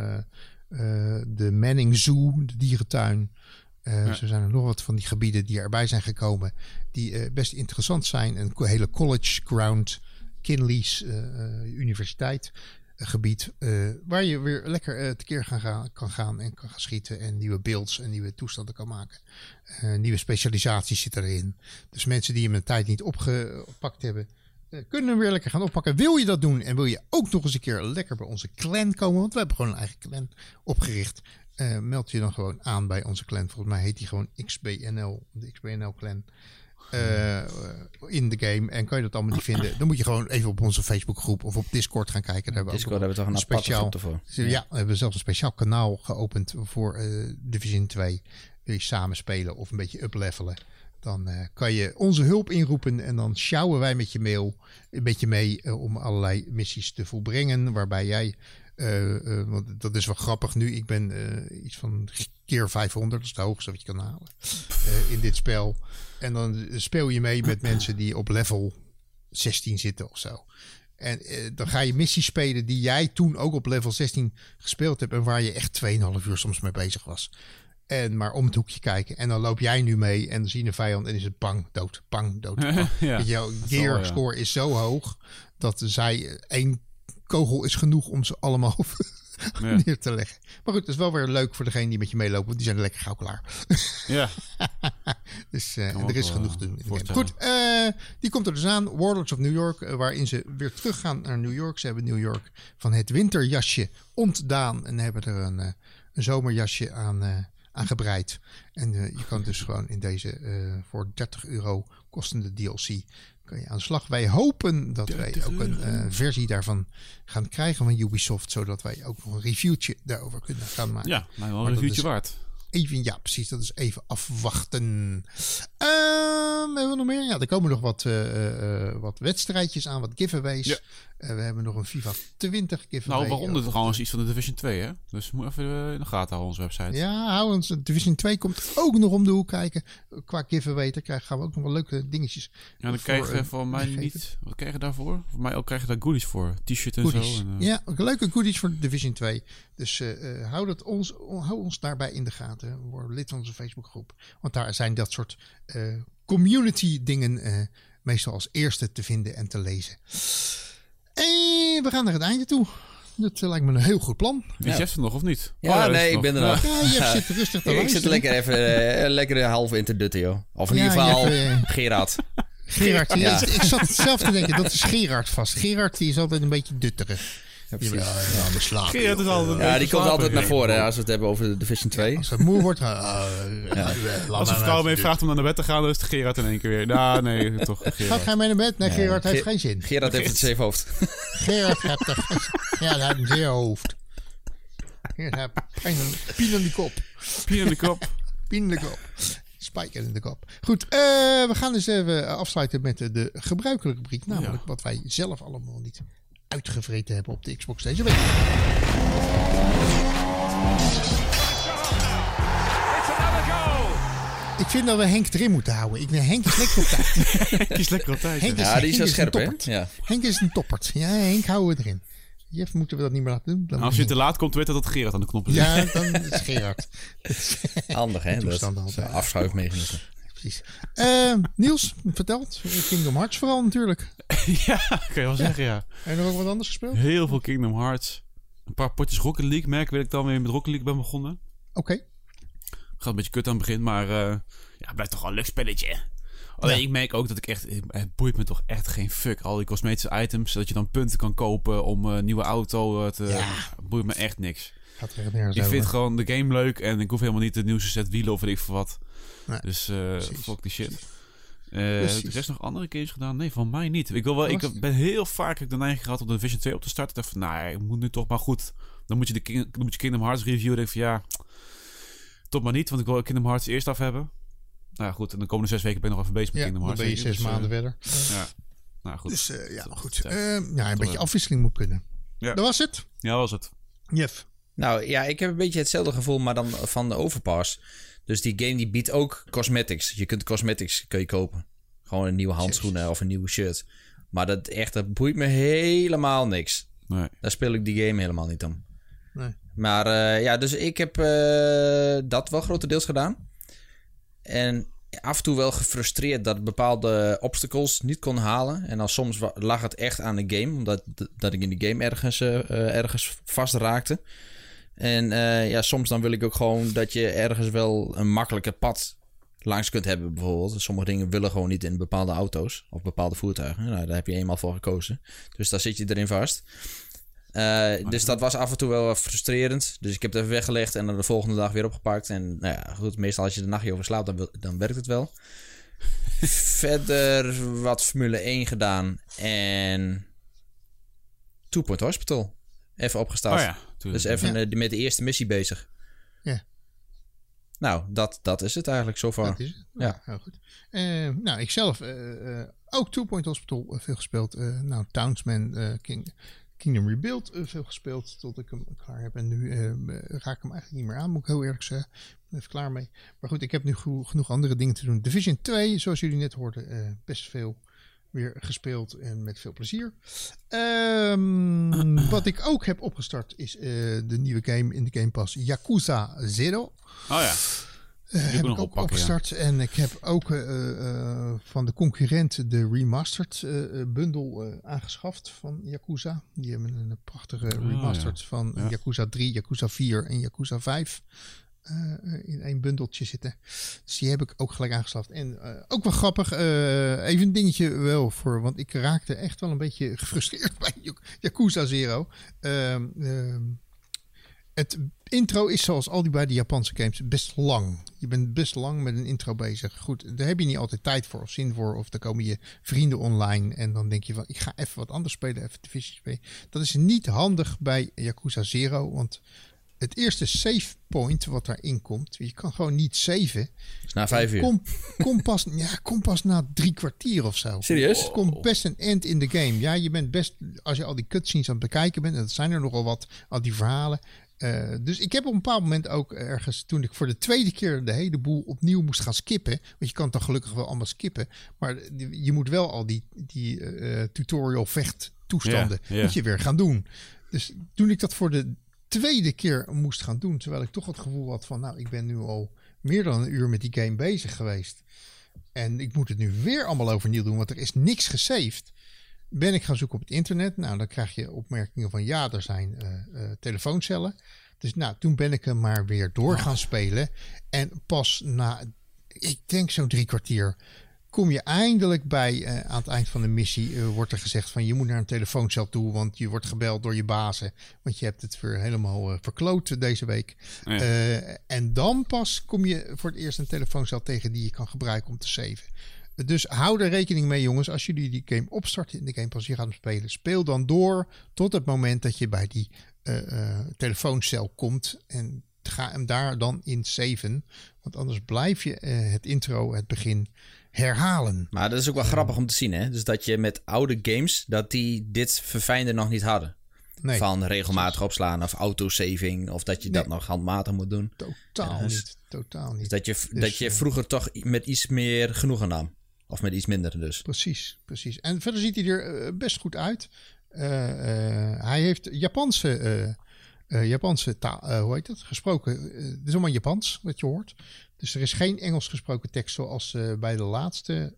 de Manning Zoo, de dierentuin. Zo zijn er nog wat van die gebieden die erbij zijn gekomen. Die best interessant zijn. Een hele college ground, Kinley's universiteit gebied. Waar je weer lekker tekeer kan gaan en kan gaan schieten. En nieuwe builds en nieuwe toestanden kan maken. Nieuwe specialisaties zitten erin. Dus mensen die hem een tijd niet opgepakt hebben, kunnen hem weer lekker gaan oppakken. Wil je dat doen en wil je ook nog eens een keer lekker bij onze clan komen? Want we hebben gewoon een eigen clan opgericht. Meld je dan gewoon aan bij onze clan. Volgens mij heet die gewoon XBNL, de XBNL clan. In de game. En kan je dat allemaal niet vinden, dan moet je gewoon even op onze Facebookgroep of op Discord gaan kijken. Daar hebben we toch een speciaal ervoor. Ja, we hebben zelfs een speciaal kanaal geopend voor Division 2. Wil je samen spelen of een beetje uplevelen, dan kan je onze hulp inroepen en dan sjouwen wij met je mail een beetje mee om allerlei missies te volbrengen, waarbij jij want dat is wel grappig nu. Ik ben iets van keer 500, dat is het hoogste wat je kan halen in dit spel. En dan speel je mee met mensen die op level 16 zitten of zo. En dan ga je missies spelen die jij toen ook op level 16 gespeeld hebt en waar je echt 2,5 uur soms mee bezig was. En maar om het hoekje kijken. En dan loop jij nu mee en dan zie je een vijand en is het bang, dood, bang, dood. Bang. Ja, jouw gear score is zo hoog dat zij 1 kogel is genoeg om ze allemaal neer te leggen. Maar goed, het is wel weer leuk voor degene die met je meelopen, want die zijn lekker gauw klaar. Ja. Dus er is genoeg te doen. Goed, die komt er dus aan. Warlords of New York, waarin ze weer teruggaan naar New York. Ze hebben New York van het winterjasje ontdaan en hebben er een zomerjasje aan gebreid. En je kan dus gewoon in deze voor €30 kostende DLC kan je aan de slag. Wij hopen dat wij ook een versie daarvan gaan krijgen van Ubisoft, zodat wij ook nog een reviewtje daarover kunnen gaan maken. Ja, nou wel een reviewtje waard. Even, ja, precies. Dat is even afwachten. Hebben we nog meer? Ja, er komen nog wat wedstrijdjes aan, wat giveaways. Ja. We hebben nog een FIFA 20 giveaway. Nou, waaronder trouwens iets van de Division 2, hè? Dus moet even in de gaten houden onze website. Ja, hou ons. Division 2 komt ook nog om de hoek kijken. Qua giveaway, daar gaan we ook nog wel leuke dingetjes. Ja, dan krijg je voor mij niet. Wat krijg je daarvoor? Voor mij ook krijg je daar goodies voor. T-shirt en goodies. Zo. En, ja, ook leuke goodies voor Division 2. Dus hou ons daarbij in de gaten. Word lid van onze Facebookgroep. Want daar zijn dat soort community dingen meestal als eerste te vinden en te lezen. En we gaan naar het einde toe. Dat lijkt me een heel goed plan. Is Jeff er nog of niet? Ja, nee, ik ben er nog. Ja, Jeff zit rustig te luisteren. Ik zit lekker even lekker half in te dutten, joh. Of in ieder geval Gerard. Gerard, ik zat zelf te denken, dat is Gerard vast. Gerard die is altijd een beetje dutterig. Ja, precies. Gerard is altijd die komt altijd naar voren hè, als we het hebben over de Division 2. Als het moe wordt, als een vrouw mee vraagt om naar bed te gaan, dan is het Gerard in één keer weer. Nou, nee, toch Gerard. Gaat hij mee naar bed? Nee, Gerard heeft geen zin. Gerard heeft het zeef hoofd. Gerard heeft hij heeft een zeer hoofd. Gerard heeft pien in de kop. Pien in de kop. Pien in de kop. Spijker in de kop. Goed, we gaan dus even afsluiten met de gebruikelijke rubriek. Namelijk wat wij zelf allemaal niet uitgevreten hebben op de Xbox deze week. Ik vind dat we Henk erin moeten houden. Henk is lekker op tijd. Henk is lekker op tijd. Die is zo scherp, hè? Ja. Henk is een toppert. Ja, Henk houden we erin. Jeff, moeten we dat niet meer laten doen? Als je te laat komt, weet dat Gerard aan de knop is. Ja, dan is het Gerard. Handig, hè? Dat afschuifmechanisme. Precies. Niels, verteld. Kingdom Hearts vooral natuurlijk. Ja, kan je wel zeggen, ja. Heb je nog ook wat anders gespeeld? Heel veel Kingdom Hearts. Een paar potjes Rocket League. Merk dat ik dan weer met Rocket League ben begonnen. Oké. Gaat een beetje kut aan het begin, maar het blijft toch wel een leuk spelletje. Alleen ik merk ook dat ik echt, het boeit me toch echt geen fuck. Al die cosmetische items, dat je dan punten kan kopen om een nieuwe auto te... boeit me echt niks. Ik vind gewoon de game leuk en ik hoef helemaal niet de nieuwste set wielen of weet ik veel wat. Nee, dus fuck die shit. Heb ik rest nog andere games gedaan? Nee, van mij niet. Ik ben heel vaak de neiging gehad om de Division 2 op te starten. Ik dacht van, ik moet nu toch maar goed. Dan moet je Kingdom Hearts reviewen. Denk van toch maar niet, want ik wil Kingdom Hearts eerst af hebben. Nou goed, en de komende 6 weken ben ik nog even bezig met Kingdom Hearts. Dan ben je 6 maanden verder. Ja, nou goed. Dus goed. Een beetje afwisseling moet kunnen. Ja. Dat was het. Ja, dat was het. Jeff, Nou ja, ik heb een beetje hetzelfde gevoel, maar dan van de Overpass. Dus die game die biedt ook cosmetics. Je kunt cosmetics kun je kopen. Gewoon een nieuwe handschoenen of een nieuwe shirt. Maar dat boeit me helemaal niks. Nee. Daar speel ik die game helemaal niet om. Nee. Maar dus ik heb dat wel grotendeels gedaan. En af en toe wel gefrustreerd dat ik bepaalde obstacles niet kon halen. En dan soms lag het echt aan de game. Omdat dat ik in de game ergens vast raakte. En soms dan wil ik ook gewoon dat je ergens wel een makkelijker pad langs kunt hebben bijvoorbeeld. Sommige dingen willen gewoon niet in bepaalde auto's of bepaalde voertuigen. Nou, daar heb je eenmaal voor gekozen. Dus daar zit je erin vast. Dus dat was af en toe wel frustrerend. Dus ik heb het even weggelegd en dan de volgende dag weer opgepakt. En nou ja, goed, meestal als je de nachtje over slaapt, dan werkt het wel. Verder wat Formule 1 gedaan en Two Point Hospital. Even opgestart. Oh ja, dus even met de eerste missie bezig. Ja. Nou, dat is het eigenlijk zo far. Dat is het. Ja. Heel goed. Nou, ik zelf ook Two Point Hospital veel gespeeld. Townsman, Kingdom Rebuild veel gespeeld tot ik hem klaar heb. En nu raak ik hem eigenlijk niet meer aan, moet ik heel eerlijk zeggen. Ik ben even klaar mee. Maar goed, ik heb nu genoeg andere dingen te doen. Division 2, zoals jullie net hoorden, best veel weer gespeeld en met veel plezier. Wat ik ook heb opgestart is de nieuwe game in de Game Pass, Yakuza Zero. Oh ja. Heb ik ook opgestart. Ja. En ik heb ook van de concurrent de remastered bundel aangeschaft van Yakuza. Die hebben een prachtige remastered van Yakuza 3, Yakuza 4 en Yakuza 5 in één bundeltje zitten. Dus die heb ik ook gelijk aangeschaft. En ook wel grappig, even een dingetje wel voor, want ik raakte echt wel een beetje gefrustreerd bij Yakuza Zero. Het intro is zoals al die bij de Japanse games best lang. Je bent best lang met een intro bezig. Goed, daar heb je niet altijd tijd voor of zin voor. Of dan komen je vrienden online en dan denk je van, ik ga even wat anders spelen, even Division spelen. Dat is niet handig bij Yakuza Zero, want het eerste save point wat daarin komt, je kan gewoon niet saven. Dus na 5 uur. Kom pas na 3 kwartier of zo. Serieus? Het komt best een end in de game. Ja, je bent best, als je al die cutscenes aan het bekijken bent, en dat zijn er nogal wat, al die verhalen. Dus ik heb op een bepaald moment ook ergens, toen ik voor de tweede keer de hele boel opnieuw moest gaan skippen. Want je kan het dan gelukkig wel allemaal skippen. Maar je moet wel al die tutorial vecht toestanden moet je weer gaan doen. Dus toen ik dat voor de tweede keer moest gaan doen, terwijl ik toch het gevoel had van, nou, ik ben nu al meer dan een uur met die game bezig geweest. En ik moet het nu weer allemaal overnieuw doen, want er is niks gesaved. Ben ik gaan zoeken op het internet. Nou, dan krijg je opmerkingen van, ja, er zijn telefooncellen. Dus nou, toen ben ik hem maar weer door gaan spelen. En pas na, ik denk zo'n 3 kwartier, kom je eindelijk bij, aan het eind van de missie, wordt er gezegd van, je moet naar een telefooncel toe, want je wordt gebeld door je bazen. Want je hebt het weer helemaal verkloot deze week. Ja. En dan pas kom je voor het eerst een telefooncel tegen die je kan gebruiken om te saven. Dus hou er rekening mee, jongens. Als jullie die game opstarten in de Game Pass, je gaat hem spelen, speel dan door tot het moment dat je bij die telefooncel komt. En ga hem daar dan in saven. Want anders blijf je het intro, het begin, herhalen. Maar dat is ook wel grappig om te zien, hè? Dus dat je met oude games, dat die dit verfijnde nog niet hadden. Nee, van regelmatig opslaan of autosaving, of dat je dat nog handmatig moet doen. Totaal niet. Dus dat je vroeger toch met iets meer genoegen nam. Of met iets minder dus. Precies. En verder ziet hij er best goed uit. Hij heeft Japanse taal, hoe heet het? Gesproken. Het is allemaal Japans wat je hoort. Dus er is geen Engels gesproken tekst zoals bij de laatste.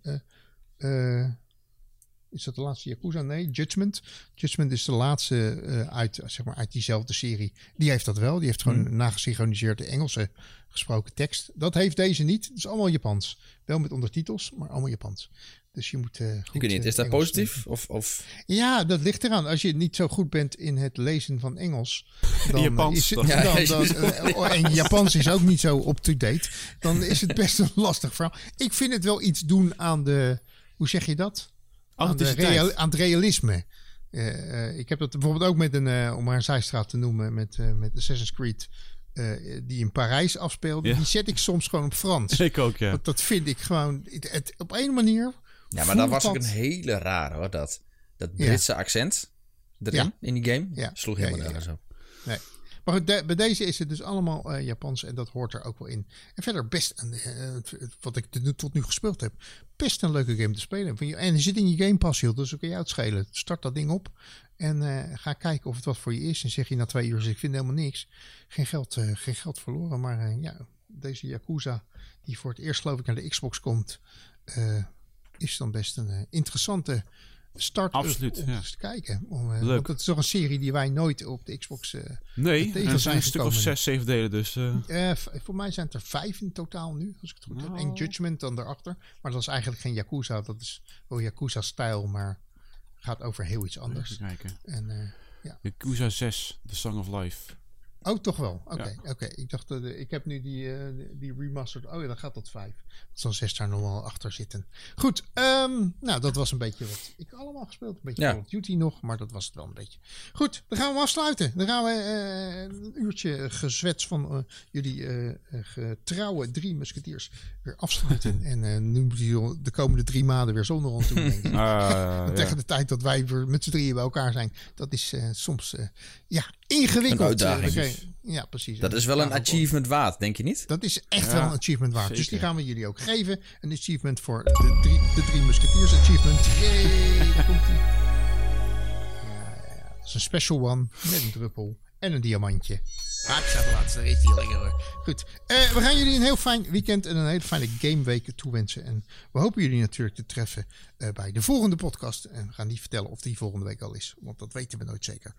Is dat de laatste Yakuza? Nee, Judgment. Judgment is de laatste uit diezelfde serie. Die heeft dat wel. Die heeft gewoon nagesynchroniseerde Engelse gesproken tekst. Dat heeft deze niet. Het is allemaal Japans. Wel met ondertitels, maar allemaal Japans. Dus je moet goed, ik weet niet, is dat Engels positief? Of? Ja, dat ligt eraan. Als je niet zo goed bent in het lezen van Engels, dan Japans. En Japans is ook niet zo up-to-date, dan is het best een lastig verhaal. Ik vind het wel iets doen aan de, hoe zeg je dat? Aan het realisme. Ik heb dat bijvoorbeeld ook met om maar een zijstraat te noemen, met Assassin's Creed, die in Parijs afspeelde. Ja. Die zet ik soms gewoon op Frans. Ik ook, ja. Want dat vind ik gewoon, op een manier. Ja, maar dat was ook een hele rare, hoor. Dat Britse accent erin, in die game, sloeg helemaal nergens op. Nee. Maar goed, bij deze is het dus allemaal Japans en dat hoort er ook wel in. En verder best, wat ik tot nu gespeeld heb, best een leuke game te spelen. En je zit in je Game Pass, joh, dus dan kun je uitschelen. Start dat ding op en ga kijken of het wat voor je is. En zeg je na 2 uur, ik vind helemaal niks. Geen geld verloren, maar deze Yakuza, die voor het eerst geloof ik naar de Xbox komt, is dan best een interessante start om eens te kijken. Want het is toch een serie die wij nooit op de Xbox nee, tegen er zijn een stuk of 6, 7 delen dus. Voor mij zijn het er 5 in totaal nu, als ik het goed heb. En Judgment dan daarachter. Maar dat is eigenlijk geen Yakuza. Dat is wel Yakuza-stijl, maar gaat over heel iets anders. Even kijken. En, Yakuza 6, The Song of Life. Oh, toch wel? Oké. Ik dacht, ik heb nu die remastered. Oh ja, dan gaat tot 5. Dat zal 6 daar nog wel achter zitten. Goed, nou dat was een beetje wat ik allemaal gespeeld. Een beetje Call of Duty nog, maar dat was het wel een beetje. Goed, dan gaan we afsluiten. Dan gaan we een uurtje gezwets van jullie getrouwe 3 musketiers weer afsluiten. En nu moet je de komende 3 maanden weer zonder ons doen, denk ik. Tegen de tijd dat wij weer met z'n drieën bij elkaar zijn. Dat is soms ingewikkeld. Een uitdaging. Ja, precies. Dat is wel een achievement waard, denk je niet? Dat is echt wel een achievement waard. Zeker. Dus die gaan we jullie ook geven. Een achievement voor de 3 musketiers achievement. Yay, daar komt ie. Ja, dat is een special one met een druppel en een diamantje. Ik zag de laatste, daar is die lekker hoor. Goed, we gaan jullie een heel fijn weekend en een hele fijne gameweek toewensen. En we hopen jullie natuurlijk te treffen bij de volgende podcast. En we gaan niet vertellen of die volgende week al is, want dat weten we nooit zeker.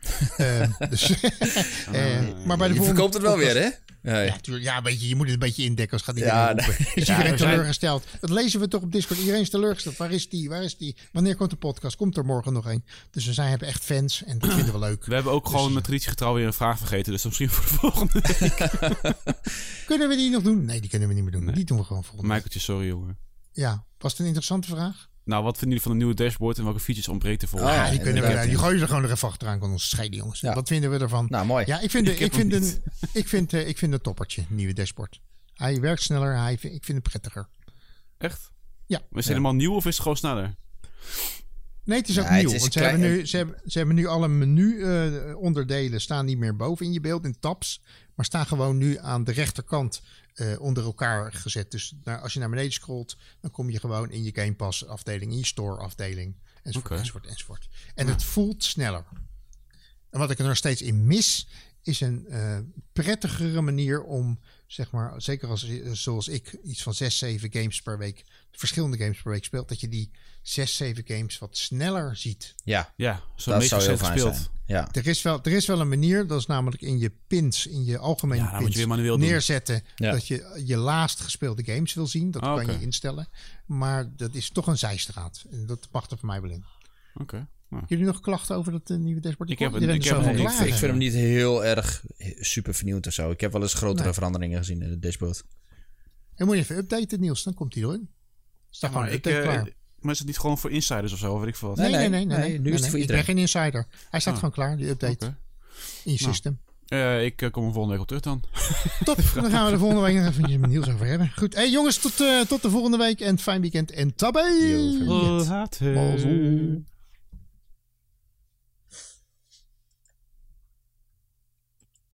Maar bij de je verkoopt het wel weer, hè? Ja, je moet het een beetje indekken, als gaat iedereen roepen. Is iedereen teleurgesteld? Dat lezen we toch op Discord. Iedereen is teleurgesteld. Waar is die? Wanneer komt de podcast? Komt er morgen nog een? Dus we hebben echt fans en dat vinden we leuk. We hebben ook gewoon met traditiegetrouw weer een vraag vergeten. Dus misschien voor de volgende week. Kunnen we die nog doen? Nee, die kunnen we niet meer doen. Nee. Die doen we gewoon volgende week. Michaeltje, sorry jongen. Ja, was het een interessante vraag? Nou, wat vinden jullie van een nieuwe dashboard en welke features ontbreekt er voor? Die gooien ze gewoon er even achteraan, kan ons scheiden, jongens. Ja. Wat vinden we ervan? Nou, mooi. Ja, ik vind een toppertje, een nieuwe dashboard. Hij werkt sneller, ik vind het prettiger. Echt? Ja. Maar is het helemaal nieuw of is het gewoon sneller? Nee, het is ook nieuw. Want ze hebben nu alle menu-onderdelen staan niet meer boven in je beeld, in tabs. Maar staan gewoon nu aan de rechterkant onder elkaar gezet. Dus als je naar beneden scrolt, dan kom je gewoon in je Game Pass afdeling, in je store afdeling, enzovoort. En het voelt sneller. En wat ik er nog steeds in mis, is een prettigere manier om, zeg maar, zeker zoals ik iets van 6, 7 games per week, verschillende games per week speelt, dat je die 6, 7 games wat sneller ziet. Ja, zo dat zou heel fijn zijn. Ja. Er is wel een manier, dat is namelijk in je pins, in je algemene pins neerzetten, dat je je laatst gespeelde games wil zien. Dat kan je instellen. Maar dat is toch een zijstraat. En dat mag er voor mij wel in. Oké. Jullie nog klachten over dat nieuwe dashboard? Ik vind hem niet heel erg super vernieuwd of zo. Ik heb wel eens grotere veranderingen gezien in het dashboard. En moet je even updaten, Niels, dan komt hij erin. Staat gewoon klaar. Maar is het niet gewoon voor insiders of zo? Weet ik veel wat? Nee. Nu is het voor iedereen. Ik ben geen insider. Hij staat gewoon klaar, die update. In je system. Ik kom er volgende week op terug dan. Top, dan gaan we de volgende week nog even met Niels over hebben. Goed, hey jongens, tot de volgende week en fijn weekend en tabé! Later.